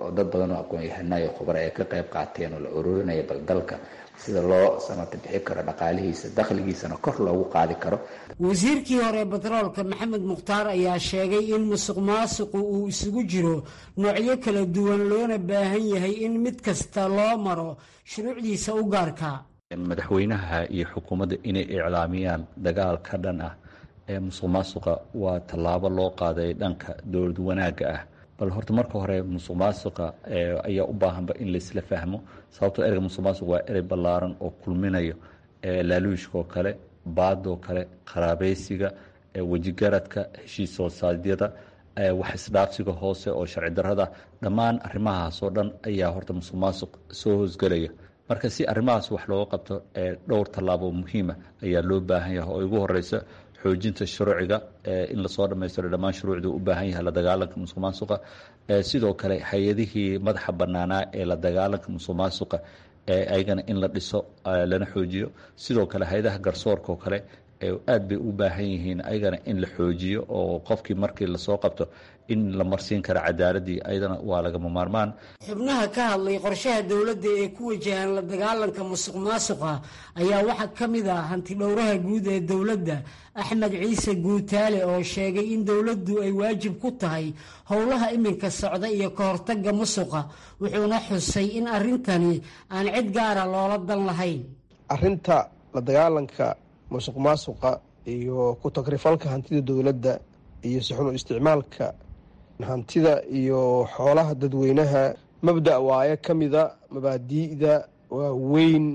oo dad badan oo aqoon-yahanayo khubaro ay ka qayb qaateen oo la ururinaya bal dalka sida loo samata bixi karo dhaqaalihiisa dakhligiisana kor loogu qaadi karo. wasiirkii hore batroolka maxamed mukhtaar ayaa sheegay in musuq maasuqu uu isugu jiro noocyo kala duwan loona baahan yahay in mid kasta loo maro shuruucdiisa u gaarka. madaxweynaha iyo xukuumadda inay iclaamiyaan dagaal ka dhan ah ee musuq maasuqa waa tallaabo loo qaaday dhanka dowlad wanaagga ah. bal horta marka hore musuq maasuqa ayaa u baahanba in laisla fahmo, sababtoo ereyga musuq maasuq waa erey ballaaran oo kulminayo laaluushkaoo kale, baadoo kale, qaraabeysiga, wejigaradka, heshiis hoosaadyada, wax isdhaafsiga hoose oo sharci darrada, dhammaan arrimahaasoo dhan ayaa horta musuq maasuq soo hoosgelaya. marka si arrimahaas wax looga qabto dhowr tallaabo muhiima ayaa loo baahan yahay oo ugu horeysa xoojinta shuruuciga in lasoo dhammaystiro dhammaan shuruucda u baahan yahay la dagaalanka musuq maasuqa. sidoo kale hay-adihii madaxa bannaanaa ee la dagaalanka musuq maasuqa ayagana in la dhiso lana xoojiyo. sidoo kale hay-adaha garsoorka oo kale aad bay u baahan yihiin ayagana in la xoojiyo oo qofkii markii lasoo qabto in la marsiin karo cadaaladii ayadana waa lagama maarmaan. xubnaha ka hadlay qorshaha dowladda ee ku wajahan la dagaalanka musuq maasuqa ayaa waxaa ka mid ah hanti dhowraha guud ee dowladda axmed ciise guutaale oo sheegay in dowladdu ay waajib ku tahay howlaha iminka socda iyo ka hortagga musuqa, wuxuuna xusay in arrintani aan cid gaara loola dan lahayn. arrinta la dagaalanka musuq maasuqa iyo ku tagrifalka hantida dowladda iyo sixun u isticmaalka hantida iyo xoolaha dadweynaha mabda' waaye ka mida mabaadi'da waaweyn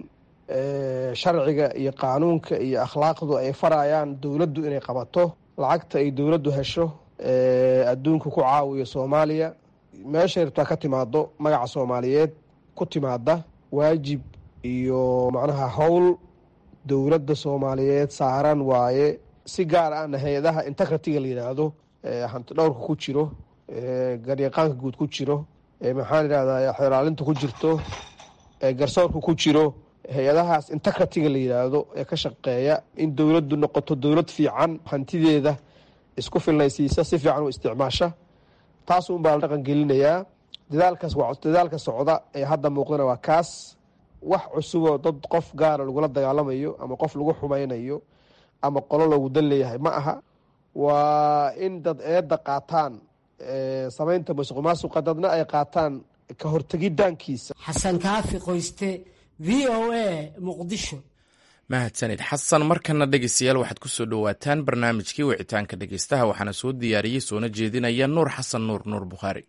sharciga iyo qaanuunka iyo akhlaaqdu ay farayaan dowladdu inay qabato. lacagta ay dowladdu hesho adduunka ku caawiyo soomaaliya meeshay rabtaa ka timaado magaca soomaaliyeed ku timaada waajib iyo macnaha howl dowladda soomaaliyeed saaran waaye. si gaar ahna hay-adaha integratiga la yidhaahdo hanti dhowrka ku jiro, garyaqaanka guud ku jiro, maxaan idhahdaa xeraalinta ku jirto, garsoorka ku jiro, hay-adahaas integratiga la yidhaahdo ee ka shaqeeya in dowladdu noqoto dowlad fiican hantideeda isku filnaysiisa si fiican u isticmaasha. taas un baa la dhaqan gelinayaa. dadaalkaas waa dadaalka socda ee hadda muuqdana waa kaas. wax cusuboo dad qof gaara lagula dagaalamayo ama qof lagu xumaynayo ama qolo loogu dan leeyahay ma aha. waa in dad eedda qaataan samaynta musuq maasuqa, dadna ay qaataan ka hortegidaankiisa. xasan kaafi qoyste, v o a, muqdisho. mahadsanid xasan. markana dhegeystayaal waxaad ku soo dhowaataan barnaamijkii wicitaanka dhegeystaha, waxaana soo diyaariyey soona jeedinaya nuur xasan nuur nuur bukhaari.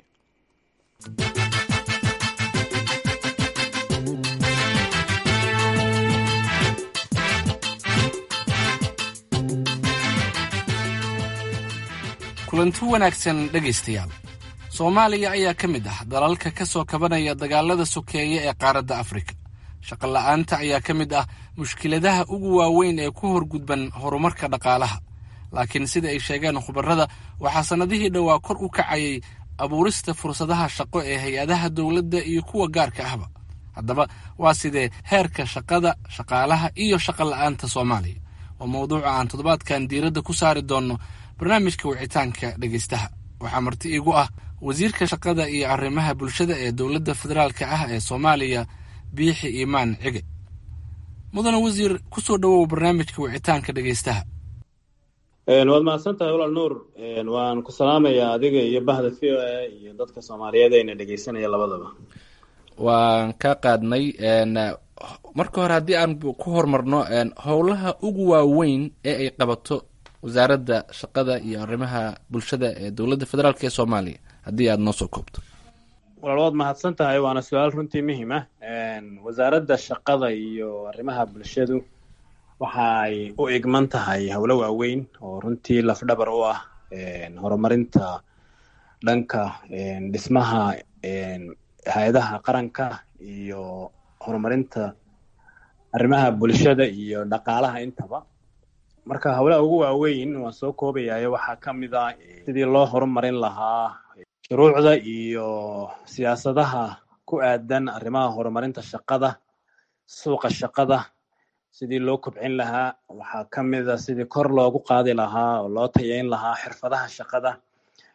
kulanti wanaagsan dhegaystayaal. soomaaliya ayaa ka mid ah dalalka ka soo kabanaya dagaalada sokeeye ee qaaradda afrika. shaqo la'aanta ayaa ka mid ah mushkiladaha ugu waaweyn ee ku horgudban horumarka dhaqaalaha. laakiin sida ay sheegeen khubarada, waxaa sannadihii dhowaa kor u kacayay abuurista fursadaha shaqo ee hay-adaha dowladda iyo kuwa gaarka ahba. haddaba waa sidee heerka shaqada, shaqaalaha iyo shaqo la'aanta soomaaliya? waa mawduuca aan toddobaadkan diiradda ku saari doonno barnaamijka wicitaanka dhegaystaha. waxaa marti iigu ah wasiirka shaqada iyo arrimaha bulshada ee dowladda federaalka ah ee soomaaliya, biixi iimaan cige. mudane wasiir, ku soo dhowow barnaamijka wicitaanka dhegaystaha. waad mahadsan tahay walaal nuur. waan ku salaamayaa adiga iyo bahda v o a iyo dadka soomaaliyeed ayna dhegaysanaya labadaba. waan ka qaadnay. marka hore haddii aan ku horumarno howlaha ugu waaweyn ee ay qabato wasaaradda shaqada iyo arrimaha bulshada ee dowladda federaalk ee soomaaliya, haddii aada noo soo koobto. walaal waad mahadsan tahay, waana su-aal runtii muhiim ah. wasaaradda shaqada iyo arrimaha bulshadu waxa ay u egman tahay howlo waaweyn oo runtii lafdhabar u ah horumarinta dhanka dhismaha hay-adaha qaranka iyo horumarinta arrimaha bulshada iyo dhaqaalaha intaba. marka howlaha ugu waaweyn waan soo koobayayo waxaa ka mid ah sidii loo horumarin lahaa shuruucda iyo siyaasadaha ku aadan arrimaha horumarinta shaqada, suuqa shaqada, sidii loo kobcin lahaa. waxaa ka mid a sidii kor loogu qaadi lahaa oo loo tayeyn lahaa xirfadaha shaqada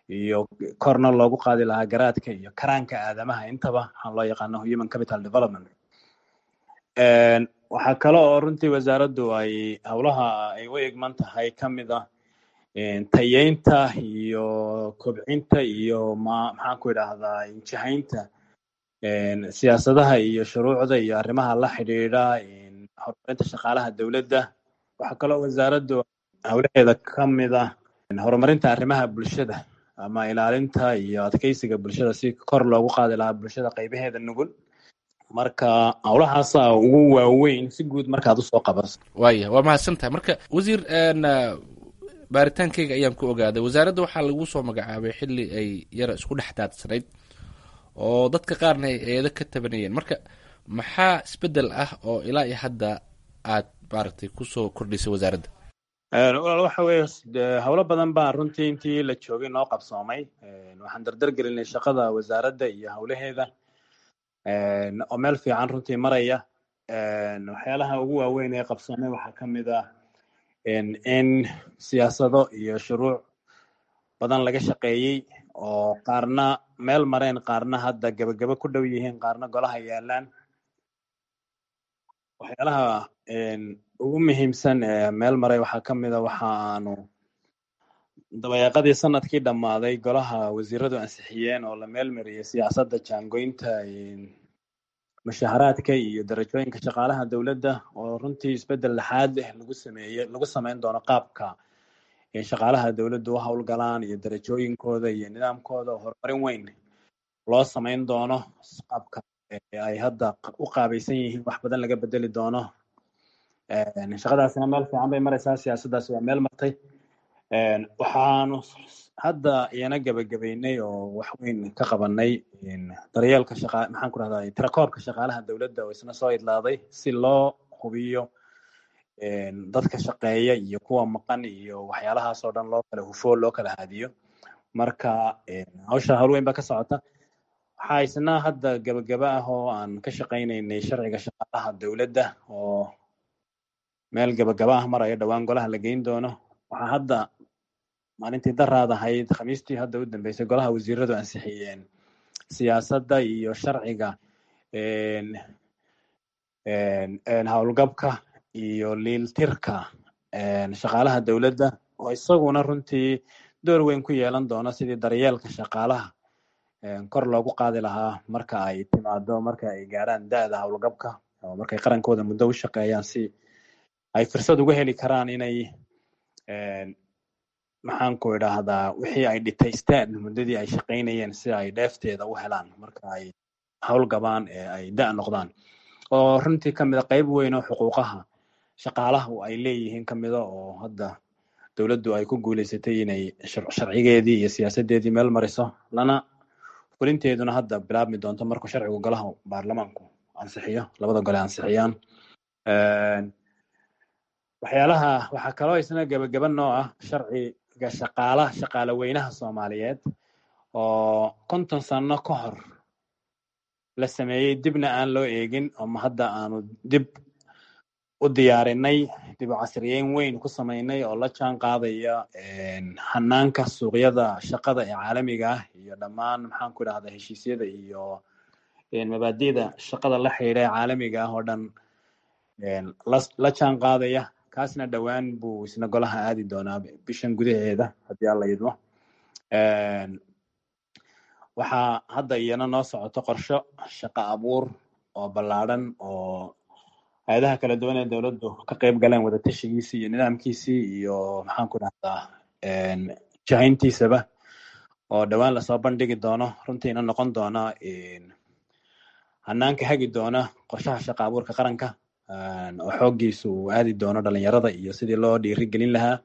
iyo korna loogu qaadi lahaa garaadka iyo karaanka aadamaha intaba waxaan loo yaqaano human capital development. waxaa kale oo runtii wasaaraddu ay howlaha ay u egman tahay ka mid ah tayeynta iyo kobcinta iyo maxaan ku idhaahdaa injihaynta siyaasadaha iyo shuruucda iyo arrimaha la xidhiidha horumarinta shaqaalaha dowladda. waxaa kaloo wasaaraddu howlaheeda ka mid ah horumarinta arrimaha bulshada ama ilaalinta iyo adkeysiga bulshada si kor loogu qaadi lahaa bulshada qaybaheeda nugul. marka howlahaasa ugu waaweyn si guud markaad usoo qabaso. waaya waa mahadsan tahay. marka wasiir baaritaankeyga ayaan ku ogaaday wasaaradda waxaa lagu soo magacaabay xilli ay yara isku dhex daadsanayd oo dadka qaarna ay eedo ka tabanayeen. marka maxaa isbedel ah oo ilaa iyo hadda aad maaragtay kusoo kordhisay wasaaradda? walaal waxa weeye howlo badan baa runtii intii la joogay noo qabsoomay. waxaan dardar gelinay shaqada wasaaradda iyo howlaheeda oo meel fiican runtii maraya. waxyaalaha ugu waaweyn ee qabsoomay waxaa ka mid ah in siyaasado iyo shuruuc badan laga shaqeeyey oo qaarna meel mareen, qaarna hadda gebagabo ku dhow yihiin, qaarna golaha yaalaan. waxyaalaha ugu muhiimsan ee meel maray waxaa ka mid a waxa aanu dabayaaqadii sanadkii dhammaaday golaha wasiiradu ansixiyeen oo la meel mariyay siyaasadda jaangoynta mushaharaadka iyo darajooyinka shaqaalaha dowladda oo runtii isbedel laxaad leh lagu sameeyey lagu sameyn doono qaabka shaqaalaha dowladda u howlgalaan iyo darajooyinkooda iyo nidaamkooda oo horumarin weyn loo sameyn doono. qaabka ay hadda u qaabaysan yihiin wax badan laga bedeli doono. shaqadaasina meel fiican bay maraysaa, siyaasaddaasi waa meel martay. waxaanu hadda iyana gebagabeynay oo wax weyn ka qabanay daryeelka shaqa maxaan ku rahdaa tirakoobka shaqaalaha dowladda oo isna soo idlaaday si loo hubiyo dadka shaqeeya iyo kuwa maqan iyo waxyaalahaas oo dhan loo kala hufo loo kala haadiyo. marka hawsha hawl weyn baa ka socota. waxaa isna hadda gebagaba ah oo aan ka shaqaynaynay sharciga shaqaalaha dowladda oo meel gebagaba ah maraya dhowaan golaha la geyn doono. waxaa hadda maalintii daraad ahayd khamiistii hadda u dambeysay golaha wasiiradu ansixiyeen siyaasadda iyo sharciga howlgabka iyo liiltirka shaqaalaha dowladda oo isaguna runtii door weyn ku yeelan doono sidii daryeelka shaqaalaha kor loogu qaadi lahaa marka ay timaado marka ay gaaraan da-da howlgabka oo markay qarankooda muddo u shaqeeyaan si ay fursad uga heli karaan inay maxaan ku idhaahdaa wixii ay dhitaysteen muddadii ay shaqaynayeen si ay dheefteeda u helaan marka ay howlgabaan ee ay da' noqdaan. oo runtii ka mid a qayb weyn oo xuquuqaha shaqaalaha ay leeyihiin ka mida oo hadda dowladdu ay ku guuleysatay inay sharcigeedii iyo siyaasadeedii meel mariso, lana fulinteeduna hadda bilaabmi doonto markuu sharcigu golaha baarlamaanku ansixiyo, labada gole ansixiyaan. waxyaalaha waxaa kaloo isna gebagaba noo ah sharciga shaqaalaha shaqaale weynaha Soomaaliyeed oo konton sano ka hor la sameeyey, dibna aan loo eegin oo hadda aanu dib u diyaarinay, dib u casriyeyn weyn ku sameynay oo la jaan qaadaya hanaanka suuqyada shaqada ee caalamiga ah iyo dhammaan maxaan ku idhahdaa heshiisyada iyo mabaadi'da shaqada la xidhiidha ee caalamiga ah oo dhan la jaan qaadaya. kaasna dhowaan buu isna golaha aadi doonaa bishan gudaheeda haddii alla idmo. waxaa hadda iyana noo socoto qorsho shaqo abuur oo ballaadhan oo hay-adaha kala duwan ee dowladdu ka qayb galeen wadatashigiisii iyo nidaamkiisii iyo maxaan ku dhahdaa jahayntiisaba oo dhowaan lasoo bandhigi doono, runtiina noqon doona hanaanka hagi doona qorshaha shaqo abuurka qaranka oo xooggiisu uu aadi doono dhalinyarada iyo sidii loo dhiirigelin lahaa.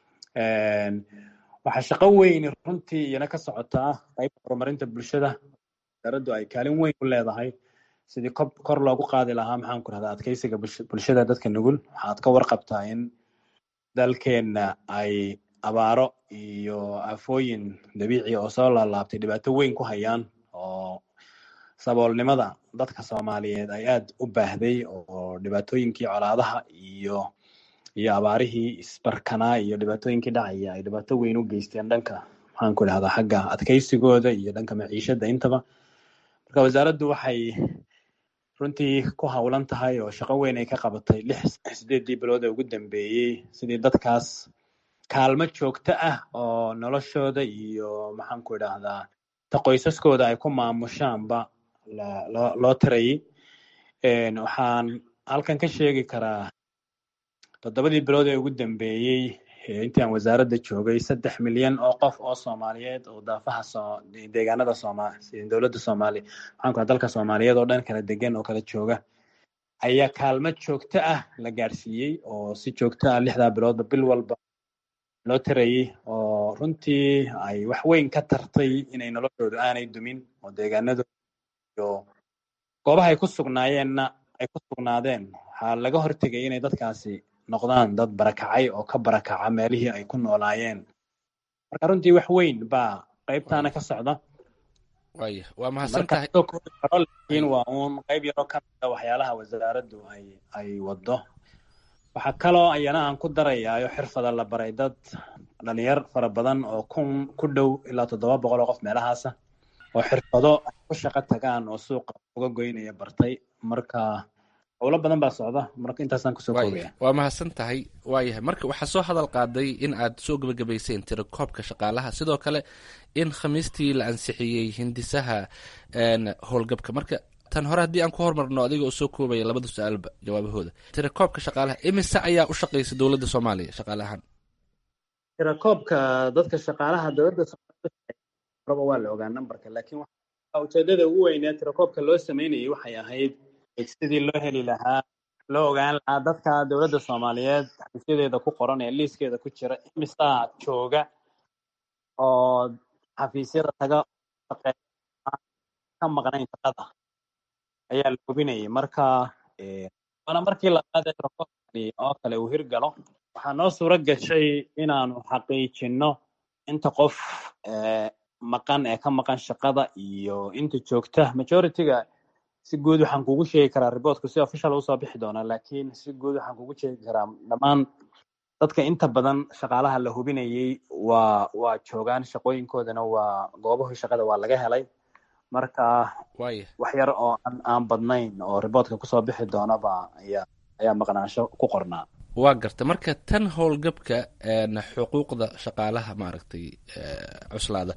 waxaa shaqo weyn runtii iyana ka socotaa qaybta horumarinta bulshada. wasaaraddu ay kaalin weyn u leedahay sidii kor loogu qaadi lahaa maxaan ku rahdaa adkeysiga bulshada dadka nugul. waxaad ka warqabtaa in dalkeenna ay abaaro iyo aafooyin dabiici oo soo laalaabtay dhibaato weyn ku hayaan oo saboolnimada dadka Soomaaliyeed ay aad u baahday oo dhibaatooyinkii colaadaha iyo iyo abaarihii isbarkanaa iyo dhibaatooyinkii dhacaya ay dhibaato weyn u geysteen dhanka maxaan ku idhahdaa xagga adkaysigooda iyo dhanka maciishada intaba. marka wasaaraddu waxay runtii ku hawlan tahay oo shaqo weyn ay ka qabatay lix sideedii bilood ee ugu dambeeyey sidii dadkaas kaalmo joogto ah oo noloshooda iyo maxaan ku idhahdaa ta qoysaskooda ay ku maamushaanba loo tarayay. waxaan halkan ka sheegi karaa toddobadii bilood ee ugu dambeeyey intii aan wasaaradda joogay saddex milyan oo qof oo Soomaaliyeed oo daafaha deegaanada Soomaaliya dowladda Soomaaliya waxaan ku dalka Soomaaliyeed oo dhan kala degan oo kala jooga ayaa kaalmo joogto ah la gaarsiiyey oo si joogto ah lixda biloodba bil walba loo tarayay oo runtii ay wax weyn ka tartay inay noloshoodu aanay dumin oo deegaanadooda iyo goobaha ay ku sugnaayeenna ay ku sugnaadeen. waxaa laga hortegay inay dadkaasi noqdaan dad barakacay oo ka barakaca meelihii ay ku noolaayeen. marka runtii wax weyn baa qaybtaana ka socda. waaya waa mahadsantahay. laakiin waa uun qayb yaroo ka mida waxyaalaha wasaaraddu ay ay wado. waxaa kaloo ayana aan ku darayaayo xirfada la baray dad dhalinyar fara badan oo kun ku dhow ilaa toddoba boqol oo qof meelahaasa oo xirfado ay ku shaqo tagaan oo suuqa uga goynaya bartay. marka howlo badan baa socda. marka intaasaan kusoo koobaya. waa mahadsan tahay. waayahay marka waxaa soo hadal qaaday in aad soo gebagabayseen tirakoobka shaqaalaha, sidoo kale in khamiistii la ansixiyey hindisaha howlgabka. marka tan hore haddii aan ku hormarno adiga oo soo koobaya labada su-aalba jawaabahooda. tirakoobka shaqaalaha imise ayaa u shaqaysa dowladda Soomaaliya shaqaale ahaan? tirakoobka dadka shaqaalaha dowladda Soomaaliya waa la ogaa numberka, laakiin ujeedada ugu weyn ee tirakoobka loo sameynayay waxay ahayd sidii loo heli lahaa loo ogaan lahaa dadka dowladda Soomaaliyeed xafiisyadeeda ku qoran ee liiskeeda ku jira imisa jooga oo xafiisyada taga ka maqnayn shaqada ayaa la hubinayay. marka waana markii la qaaday tirakoobkani oo kale uu hirgalo waxaa noo suuro gashay inaanu xaqiijino inta qof maqan ee ka maqan shaqada iyo inta joogta. majority-ga si guud waxaan kugu sheegi karaa reportku si official usoo bixi doonaa, laakiin si guud waxaan kugu sheegi karaa dhammaan dadka inta badan shaqaalaha la hubinayay waa waa joogaan shaqooyinkoodana waa goobahii shaqada waa laga helay. marka wax yar oo aan aan badnayn oo reportka kusoo bixi doonaba ayaa ayaa maqnaansho ku qornaa. waa garta. marka tan howlgabka xuquuqda shaqaalaha maaragtay cuslaada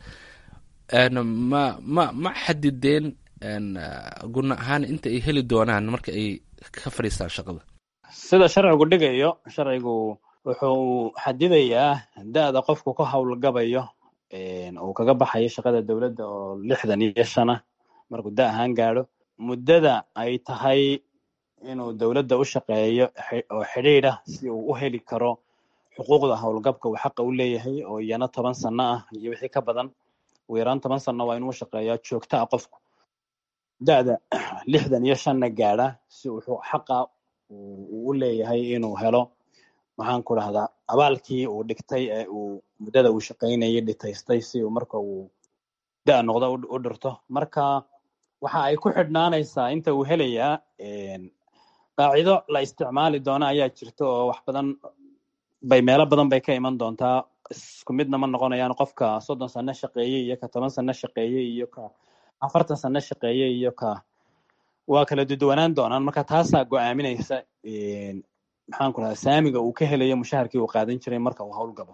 ma ma ma xadideen guna ahaan inta ay heli doonaan marka ay ka fadhiistaan shaqada? sida sharcigu dhigayo, sharcigu wuxuu xadidayaa da-da qofku ka howlgabayo uu kaga baxayo shaqada dowladda oo lixdan iyo shan ah markuu da ahaan gaadho. muddada ay tahay inuu dowladda u shaqeeyo oo xidhiidh ah si uu u heli karo xuquuqda howlgabka uu xaqa u leeyahay oo iyana toban sano ah iyo wixii ka badan. ugu yaraan toban sano waa inuu shaqeeyaa joogto ah qofku da-da lixdan iyo shanna gaadha si uu xaqa uu u leeyahay inuu helo maxaan ku dhahdaa abaalkii uu dhigtay ee uu muddada uu shaqaynayay dhitaystay si uu marka uu da noqdo u dhirto. marka waxa ay ku xidhnaanaysaa inta uu helayaa qaacido la isticmaali doona ayaa jirta oo wax badan bay meelo badan bay ka iman doontaa. isku midna ma noqonayaan qofka soddon sano shaqeeyey iyo ka toban sano shaqeeyey iyo ka afartan sano shaqeeyey iyo ka waa kala duwanaan doonaan. marka taasaa go-aaminaysa maxaan ku dhahaa saamiga uu ka helayo mushaharkii uu qaadan jiray marka uu howlgabo.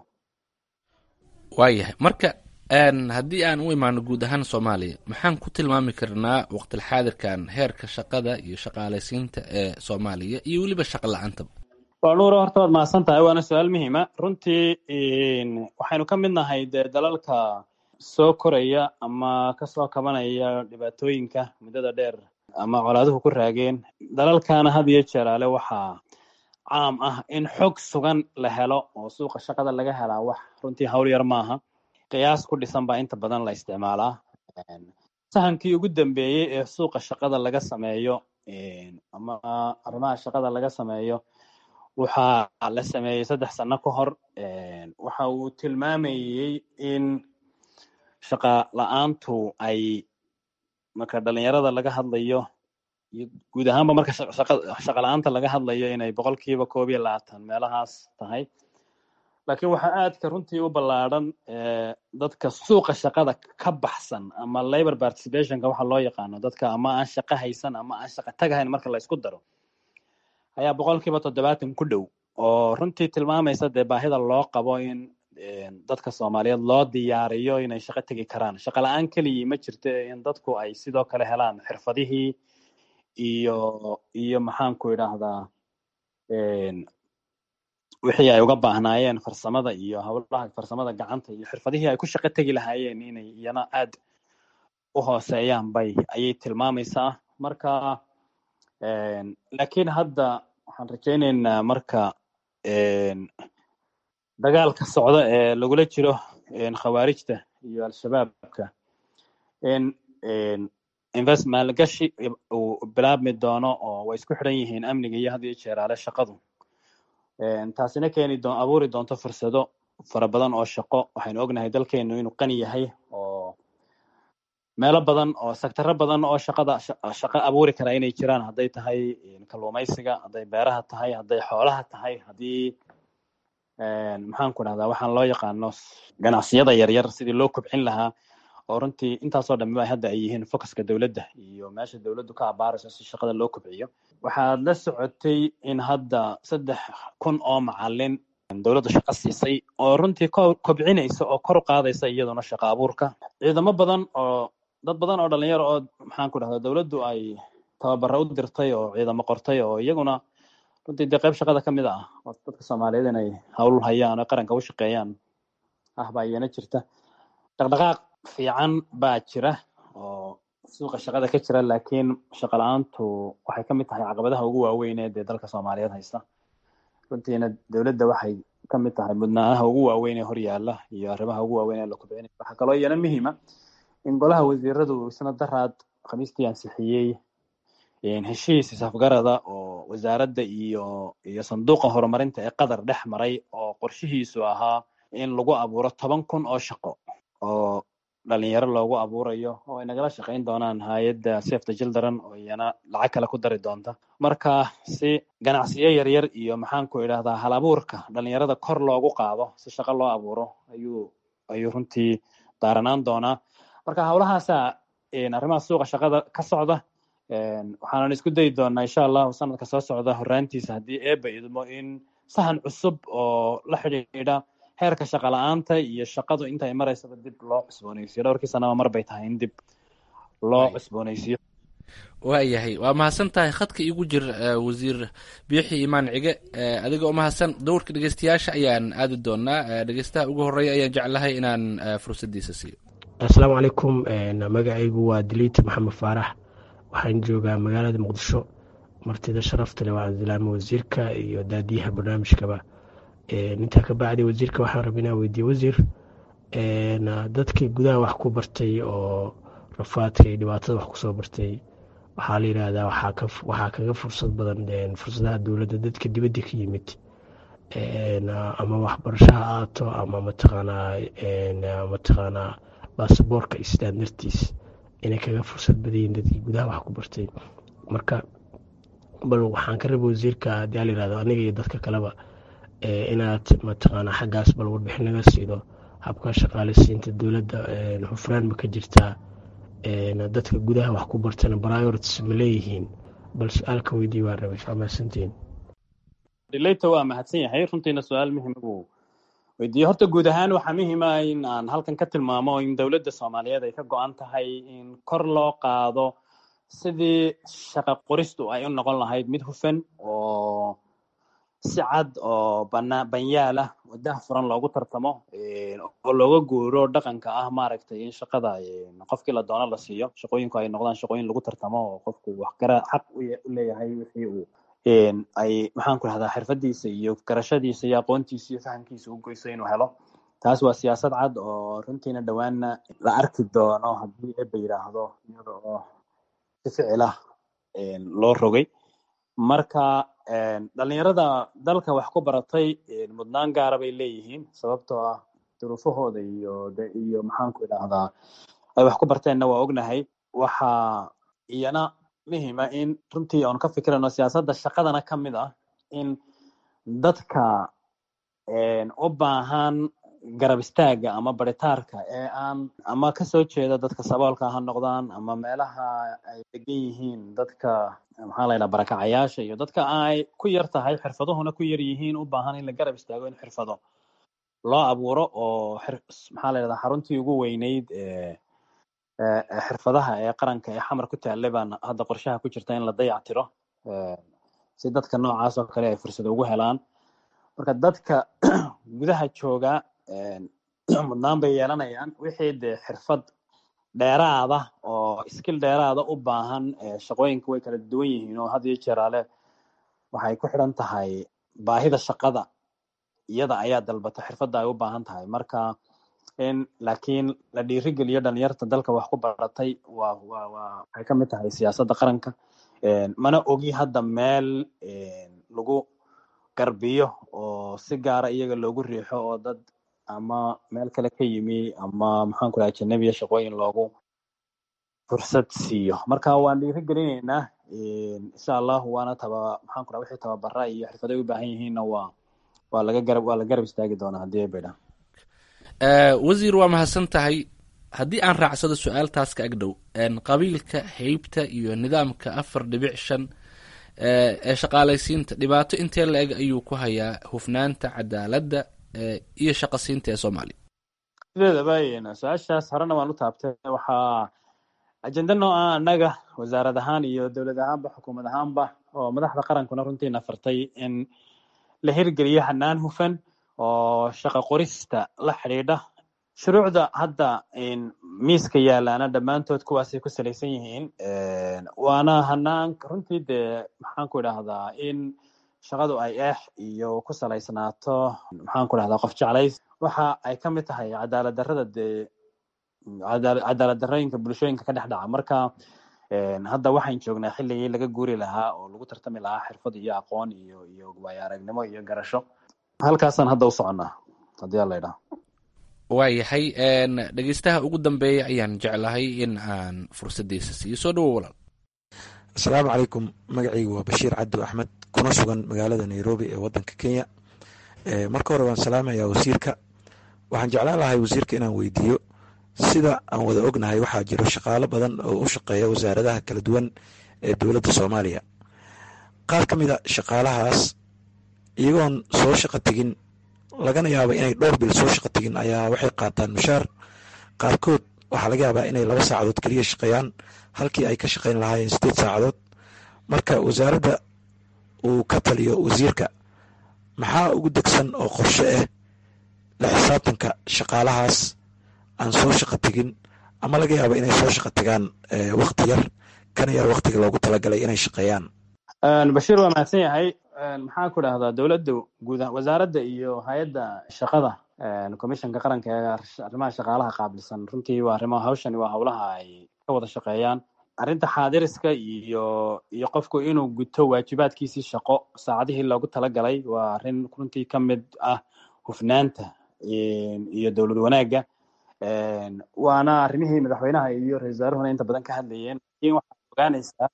waayahay marka haddii aan u imaano guud ahaan Soomaaliya maxaan ku tilmaami karnaa waqtilxaadirkan heerka shaqada iyo shaqaalaysiinta ee Soomaaliya iyo weliba shaqo la-aanta? waa nuuro horta waad mahadsan tahay, waana su-aal muhiima. runtii waxaynu ka mid nahay dee dalalka soo koraya ama kasoo kabanaya dhibaatooyinka muddada dheer ama colaaduhu ku raageen. dalalkana had iyo jeer ale waxaa caam ah in xog sugan la helo oo suuqa shaqada laga helaa wax runtii hawl yar maaha. qiyaas ku dhisan baa inta badan la isticmaalaa. sahankii ugu dambeeyey ee suuqa shaqada laga sameeyo ama arrimaha shaqada laga sameeyo waxaa la sameeyey saddex sano ka hor. waxa uu tilmaamayey in shaqa la-aantu ay marka dhalinyarada laga hadlayo iyo guud ahaanba marka shaqa la-aanta laga hadlayo inay boqolkiiba koob iyo labaatan meelahaas tahay. laakiin waxaa aadka runtii u ballaaran dadka suuqa shaqada ka baxsan ama labor participationka waxa loo yaqaano, dadka ama aan shaqo haysan ama aan shaqo tagahayn marka la isku daro ayaa boqolkiiba toddobaatan ku dhow, oo runtii tilmaamaysa dee baahida loo qabo in dadka Soomaaliyeed loo diyaariyo inay shaqo tegi karaan. Shaqo la'aan kaliya ma jirto, in dadku ay sidoo kale helaan xirfadihii iyo iyo maxaan ku idhaahdaa wixii ay uga baahnaayeen farsamada iyo hawlaha farsamada gacanta iyo xirfadihii ay ku shaqo tegi lahaayeen inay iyana aad u hooseeyaan bay ayay tilmaamaysaa. Marka laakiin hadda waxaan rajaynaynaa marka dagaalka socda ee lagula jiro khawaarijta iyo al-shabaabka in investment gashi uu bilaabmi doono, oo way isku xidhan yihiin amniga iyo had iyo jeer ale shaqadu. taasina keeni doon abuuri doonto fursado fara badan oo shaqo. Waxaynu ognahay dalkeenu inuu qani yahay, oo meelo badan oo sektarro badan oo shaqada shaqo abuuri kara inay jiraan, hadday tahay kalluumaysiga, hadday beeraha tahay, hadday xoolaha tahay, haddii maxaan ku dhahdaa waxaan loo yaqaano ganacsiyada yaryar sidii loo kobcin lahaa, oo runtii intaasoo dhammi ba hadda ay yihiin focuska dowladda iyo meesha dowladdu ka abaarayso si shaqada loo kobciyo. Waxaad la socotay in hadda saddex kun oo macalin dowladda shaqo siisay, oo runtii kobcinaysa oo kor u qaadaysa iyaduna shaqo abuurka. Ciidamo badan oo dad badan oo dhalinyaro oo maxaan ku dhahdaa dowladdu ay tababaro u dirtay oo ciidamo qortay, oo iyaguna runtii dee qayb shaqada ka mid ah oo dadka Soomaaliyeed inay hawl hayaan oo qaranka u shaqeeyaan ah baa iyana jirta. Dhaqdhaqaaq fiican baa jira oo suuqa shaqada ka jira, laakiin shaqo la'aantu waxay ka mid tahay caqabadaha ugu waaweyn ee dee dalka Soomaaliyeed haysta. runtiina dowladda waxay ka mid tahay mudnaanaha ugu waaweyn ee horyaala iyo arrimaha ugu waaweyn ee la kobcinayo. Waxaa kaloo iyana muhiima in golaha wasiiradu isna daraad khamiistii ansixiyey heshiis isafgarada oo wasaaradda iyo iyo sanduuqa horumarinta ee Qatar dhex maray, oo qorshihiisu ahaa in lagu abuuro toban kun oo shaqo oo dhalinyaro loogu abuurayo, oo ay nagala shaqayn doonaan hay'adda Save the Children oo iyana lacag kale ku dari doonta. Marka si ganacsiyo yaryar iyo maxaan ku idhaahdaa hal abuurka dhalinyarada kor loogu qaado si shaqo loo abuuro ayuu ayuu runtii daaranaan doonaa. Marka hawlahaasa arrimaha suuqa shaqada ka socda, waxaanan isku dayi doonaa insha allahu sanadka soo socda horraantiisa haddii eebba idmo in sahan cusub oo la xidhiidha heerka shaqo la'aanta iyo shaqadu inta ay maraysaba dib loo cusboonaysiyo. Dhowrkii sanaba mar bay tahay in dib loo cusboonaysiyo. waayahay waa mahadsan tahay. khadka iigu jir wasiir biixi imaan cige, adiga oo mahadsan. dowrka dhegeystayaasha ayaan aadi doonaa. dhegeystaha ugu horeeya ayaan jeclahay inaan fursadiisa siiyo. asalaamu calaykum, magacaygu waa diliita maxamed faarax, waxaan joogaa magaalada muqdisho. martida sharafta leh waxaan salaamay wasiirka iyo daadiyaha barnaamijkaba. intaa ka bacdi wasiirka waxaan rabaa inaan weydiiye wasiir, dadkii gudaha wax ku bartay oo rafaadka iyo dhibaatada wax kusoo bartay, waxaa la yidhaahdaa waxaa kaga fursad badan fursadaha dowladda dadka dibadda ka yimid, ama waxbarasho ha aato ama mataqaanaa mataqaanaa baasaboorka istaan dartiis inay kaga fursad badayiin dadkii gudaha wax ku bartay. marka bal waxaan ka rabay wasiirka haddii aa la yidhahdo aniga iyo dadka kaleba inaad mataqaanaa xaggaas bal warbixin naga siido habka shaqaaleysiinta dowladda, hufraan ma ka jirtaa, dadka gudaha wax ku bartana priorities ma leeyihiin? bal su-aalka weydii waan rabay. waa mahadsantihiin. dilayta waa mahadsan yahay, runtiina su-aal muhiim buu weydiiyey. horta guud ahaan waxaa muhiima in aan halkan ka tilmaamo in dowladda Soomaaliyeed ay ka go-an tahay in kor loo qaado sidii shaqo qoristu ay u noqon lahayd mid hufan oo si cad oo banyaal ah wadaha furan loogu tartamo, oo looga guuro dhaqanka ah maaragtay in shaqada qofkii la doono la siiyo. shaqooyinku ay noqdaan shaqooyin lagu tartamo oo qofku wax gara xaq u leeyahay wixii uu ay maxaan ku dhahdaa xirfadiisa iyo garashadiisa iyo aqoontiisa iyo fahamkiisa u goyso inuu helo. taas waa siyaasad cad oo runtiina dhowaanna la arki doono haddii eebba yidhaahdo iyada oo si ficil ah loo rogay. marka dhalinyarada dalka wax ku baratay mudnaan gaara bay leeyihiin, sababtoo ah duruufahooda iyo iyo maxaan ku idhaahdaa ay wax ku barteenna waa ognahay. waxaa iyana muhiima in runtii aan ka fikirano siyaasadda shaqadana ka mid ah in dadka u baahan garab istaaga ama baritaarka ee aan ama kasoo jeeda dadka saboolka ha noqdaan ama meelaha ay degan yihiin dadka maxaa la yidhaha barakacayaasha iyo dadka ay ku yar tahay xirfaduhuna ku yar yihiin u baahan in la garab istaago in xirfado loo abuuro oo maxaa la yidhahdaa xaruntii ugu weyneyd ee xirfadaha ee qaranka ee xamar ku taallay baan hadda qorshaha ku jirta in la dayactiro si dadka noocaas oo kale ay fursado ugu helaan. marka dadka gudaha jooga mudnaan bay yeelanayaan wixii dee xirfad dheeraada oo skill dheeraada u baahan. shaqooyinka way kala duwan yihiin oo had iyo jeer ale waxay ku xidhan tahay baahida shaqada iyada ayaa dalbata xirfadda ay u baahan tahay. marka in laakiin la dhiirigeliyo dhalinyarta dalka wax ku baratay waa waa waa waxay ka mid tahay siyaasadda qaranka. mana ogi hadda meel lagu garbiyo oo si gaara iyaga loogu riixo oo dad ama meel kale ka yimi ama maxaan ku dhahay ajanabiya shaqooyin loogu fursad siiyo. marka waan dhiirigelinaynaa insha allah waana taba maxaan ku dhahay wixii tababara iyo xirfaday u baahan yihiinna waa waa laga garab waa la garab istaagi doonaa haddii ay baydhaan. wasiir waa mahadsan tahay. haddii aan raacsado su-aaltaas ka agdhow qabiilka heybta iyo nidaamka afar dhibic shan ee shaqaalaysiinta dhibaato intee la eg ayuu ku hayaa hufnaanta cadaaladda iyo shaqasiinta ee soomaaliya? sideedaba su-aashaas horena waan u taabtay. waxaa ajenda noo ah annaga wasaarad ahaan iyo dowlad ahaanba xukuumad ahaanba oo madaxda qarankuna runtiina fartay in la hirgeliyo hanaan hufan oo shaqo qorista la xidhiidha. shuruucda hadda miiska yaalaana dhammaantood kuwaasay ku salaysan yihiin. waana hanaan runtii dee maxaan ku idhaahdaa in shaqadu ay eex iyo ku salaysnaato maxaan ku idhahdaa qof jeclays. waxa ay ka mid tahay cadaalad darrada dee cadaalad darrooyinka bulshooyinka ka dhex dhaca. marka hadda waxaan joognaa xilligii laga guuri lahaa oo lagu tartami lahaa xirfad iyo aqoon iyo iyo waayo aragnimo iyo garasho. halkaasaan hadda u soconnaa haddii alla idhaha. waayahay dhegeystaha ugu dambeeya ayaan jeclahay in aan fursaddiisa siiyo. soo dhawow walaal. asalaamu calaykum. magacaygu waa bashiir cabdi axmed kuna sugan magaalada nairobi ee wadanka kenya. marka hore waan salaamayaa wasiirka. waxaan jeclaan lahay wasiirka inaan weydiiyo sida aan wada ognahay waxaa jiro shaqaalo badan oo u shaqeeya wasaaradaha kala duwan ee dowladda soomaaliya. qaar ka mida shaqaalahaas iyagoon soo shaqo tegin lagana yaaba inay dhowr bil soo shaqo tegin ayaa waxay qaataan mushaar. qaarkood waxaa laga yaabaa inay laba saacadood keliya shaqeeyaan halkii ay ka shaqeyn lahaayeen sideed saacadood. marka wasaaradda uu ka taliyo wasiirka maxaa ugu degsan oo qorshe ah la xisaabtanka shaqaalahaas aan soo shaqo tegin ama laga yaaba inay soo shaqo tegaan wakti yar kana yar waktiga loogu talagalay inay shaqeeyaan? bashiir waa mahadsan yahay. maxaan ku idhahdaa dowladda guud wasaaradda iyo hay-adda shaqada commissionka qaranka ee arrimaha shaqaalaha qaabilsan runtii waa arrimaha hawshani waa howlaha ay ka wada shaqeeyaan. arrinta xaadiriska iyo iyo qofku inuu guto waajibaadkiisii shaqo saacadihii loogu talagalay waa arrin runtii ka mid ah hufnaanta iyo dowlad wanaagga. waana arrimihii madaxweynaha iyo ra-iisul wasaaruhuna inta badan ka hadlayeen. laakiin waxaad ogaanaysaa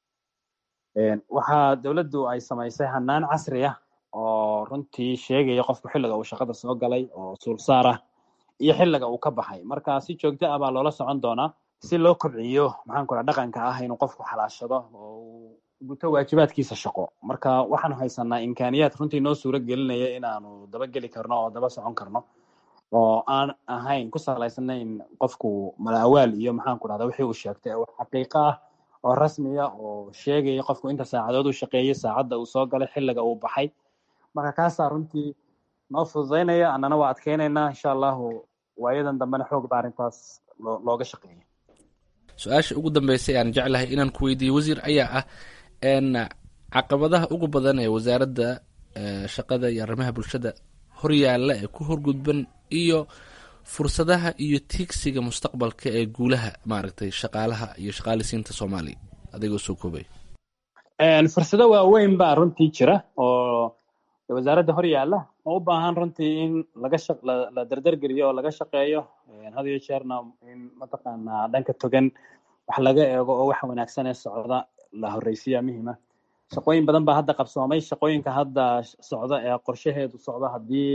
waxaa dowladdu ay samaysay hanaan casri ah oo runtii sheegaya qofku xilliga uu shaqada soo galay oo suulsaar ah iyo xilliga uu ka baxay. marka si joogto ah baa loola socon doonaa si loo kobciyo maxaan ku dhaha dhaqanka ah inuu qofku xalaashado oo uu guto waajibaadkiisa shaqo. marka waxaanu haysanaa imkaaniyaad runtii noo suuro gelinaya inaanu dabageli karno oo daba socon karno oo aan ahayn ku salaysanayn qofku malaawaal iyo maxaan ku dhahda wixii uu sheegtay oo xaqiiqo ah oo rasmiya oo sheegaya qofku inta saacadood uu shaqeeyey saacadda uu soo galay xilliga uu baxay. marka kaasaa runtii noo fududaynaya annana waa adkeynaynaa insha allahu waayadan dambena xoog baa arrintaas looga shaqeeya. su-aasha ugu dambeysay aan jeclahay inaan ku weydiiyo wasiir ayaa ah caqabadaha ugu badan ee wasaaradda shaqada iyo arrimaha bulshada horyaalla ee ku horgudban iyo fursadaha iyo tiigsiga mustaqbalka ee guulaha maaragtay shaqaalaha iyo shaqaalisiinta soomaaliya adigoo soo koobay. fursado waaweyn baa runtii jira oo wasaaradda hor yaalla oo u baahan runtii in laga la dardargeliyo oo laga shaqeeyo. had iyo jeerna in mataqaanaa dhanka togan wax laga eego oo wax wanaagsan ee socda la horreysiyaa muhiima. shaqooyin badan baa hadda qabsoomay. shaqooyinka hadda socda ee qorshaheedu socda haddii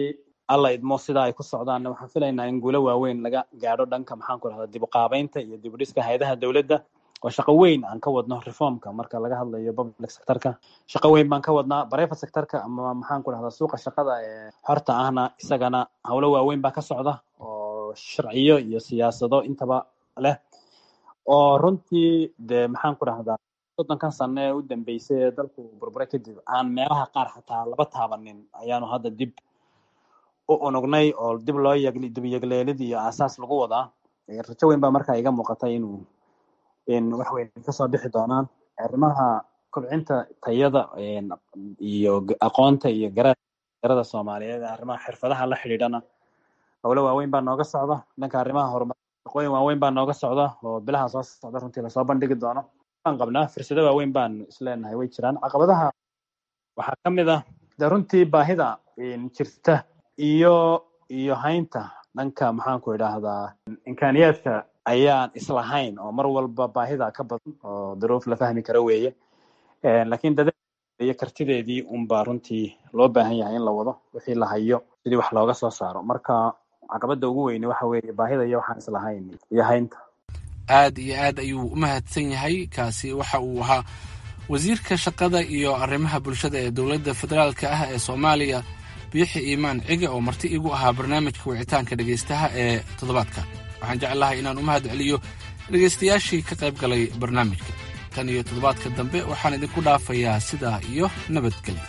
alla idmo sidaa ay ku socdaan waxaan filaynaa in guulo waaweyn laga gaadho dhanka maxaan ku dhahdaa dib u qaabaynta iyo dib u dhiska hay'adaha dowladda oo shaqo weyn aan ka wadno reformka marka laga hadlayo public sectorka shaqo weyn baan ka wadnaa private sectorka ama maxaan ku dhahdaa suuqa shaqada ee horta ahna isagana howlo waaweyn baa ka socda oo sharciyo iyo siyaasado intaba leh oo runtii de maxaan ku dhahdaa soddonkan sano ee u dambeysay ee dalku burbure kadib aan meelaha qaar xataa laba taabanin ayaanu hadda dib u unugnay oo dib loo yegli dib yegleelid iyo aasaas lagu wadaa rajo weyn baa markaa iga muuqata inuu in wax weyn kasoo bixi doonaan arrimaha kobcinta tayada iyo aqoonta iyo garada Soomaaliyeed arrimaha xirfadaha la xiriirana howlo waaweyn baa nooga socda dhanka arrimaha horumarka shaqooyin waaweyn baa nooga socda oo bilaha soo socda runtii la soo bandhigi doono aan qabnaa fursado waaweyn baan isleenahay way jiraan caqabadaha waxaa ka mid ah de runtii baahida jirta iyo iyo haynta dhanka maxaan ku idhaahdaa imkaaniyaadka ayaan islahayn oo mar walba baahida ka badan oo duruuf la fahmi karo weeye laakiin dad iyo kartideedii unbaa runtii loo baahan yahay in la wado wixii la hayo sidii wax looga soo saaro marka caqabada ugu weyni waxa weeye baahida iyo waxaan islahayn iyo haynta aad iyo aad ayuu u mahadsan yahay kaasi waxa uu ahaa wasiirka shaqada iyo arrimaha bulshada ee dowladda federaalka ah ee Soomaaliya Biixi Iimaan Cige oo marti igu ahaa barnaamijka wicitaanka dhageystaha ee toddobaadka waxaan jeclahay inaan u mahad celiyo dhageystayaashii ka qayb galay barnaamijka tan iyo toddobaadka dambe waxaan idinku dhaafayaa sidaa iyo nabadgelyo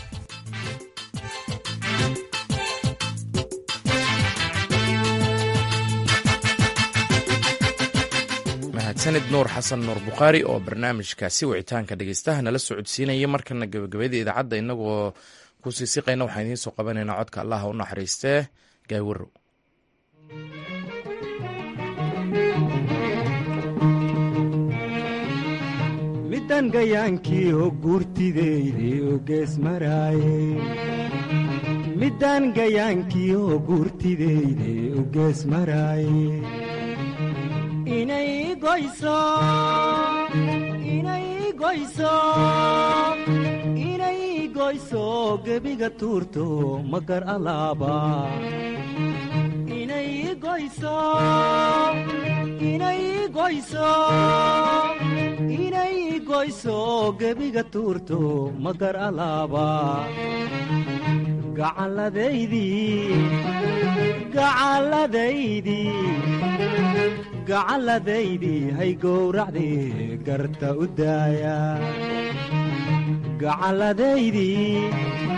sanid nuur xasan nuur bukhaari oo barnaamijkaasi wicitaanka dhegeystaha nala socodsiinaya markana gabagabada idaacadda inagoo ku sii siqayna waxaan idiin soo qabanaynaa codka allaha u naxariistee gaawaro midan gayaankii oo guurtideyde oo gees maraaye midan gayaankii oo guurtideyde oo gees maraaye inay goyso inay goyso inay goyso gebiga tuurto magar alaaba inay goyso inay goyso inay goyso gebiga tuurto magar alaaba gacalladaydii gacalladaydii gacalladaydii hay gowracdii garta u daaya gacalladaydii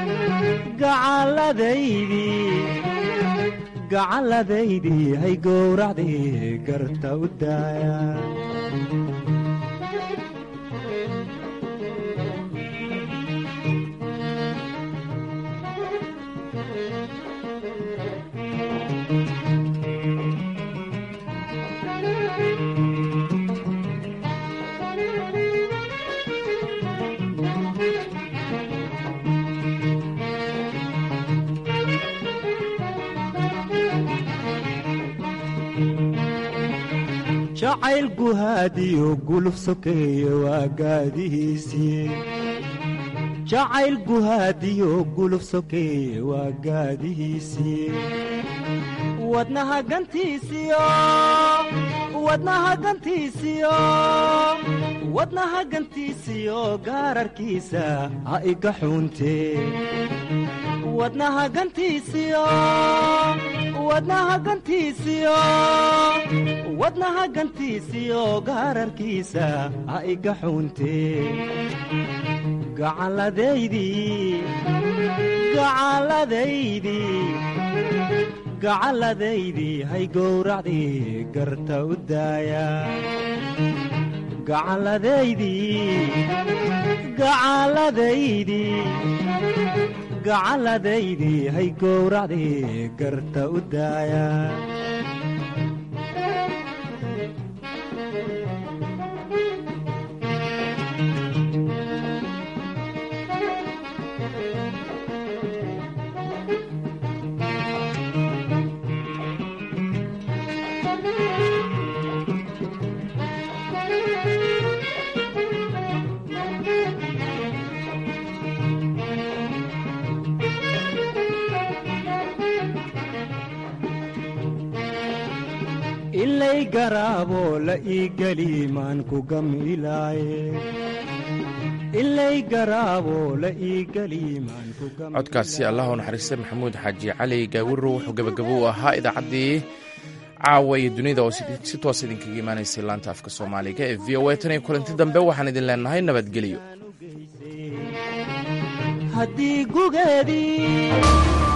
gacalladaydii gacalladaydii hay gowracdii garta u daaya jacayl guhaadiyo guluf sokeeye waa gaadihiisii jacayl guhaadiyo guluf sokeeye waa gaadihiisii wadnaha gantiisiyo wadnaha gantiisiyo wadnaha gantiisiyo gaararkiisa ha iga xuuntee wadnaha gantiisiyo wadnaha gantiisiyo wadnaha gantiisiyo gaararkiisa ha iga xuuntee gacalladaydii gacalladaydii gacalladaydii hay gowracdii garta u daaya gacalladaydii gacalladaydii gacalladaydii hay gowracdii garta u daaya garaabo la ii geliimaan ku gamilaaye ilay garaabo la ii geliimaan ku gam codkaasi allah u naxariistay maxamuud xaaji cali gaawiro wuxuu gabagabo u ahaa idaacaddii caawa iyo dunida oo si toos idinkaga imaanaysay laanta afka soomaaliga ee v o a tan iyo kulanti dambe waxaan idin leenahay nabadgelyo haddii gugeedii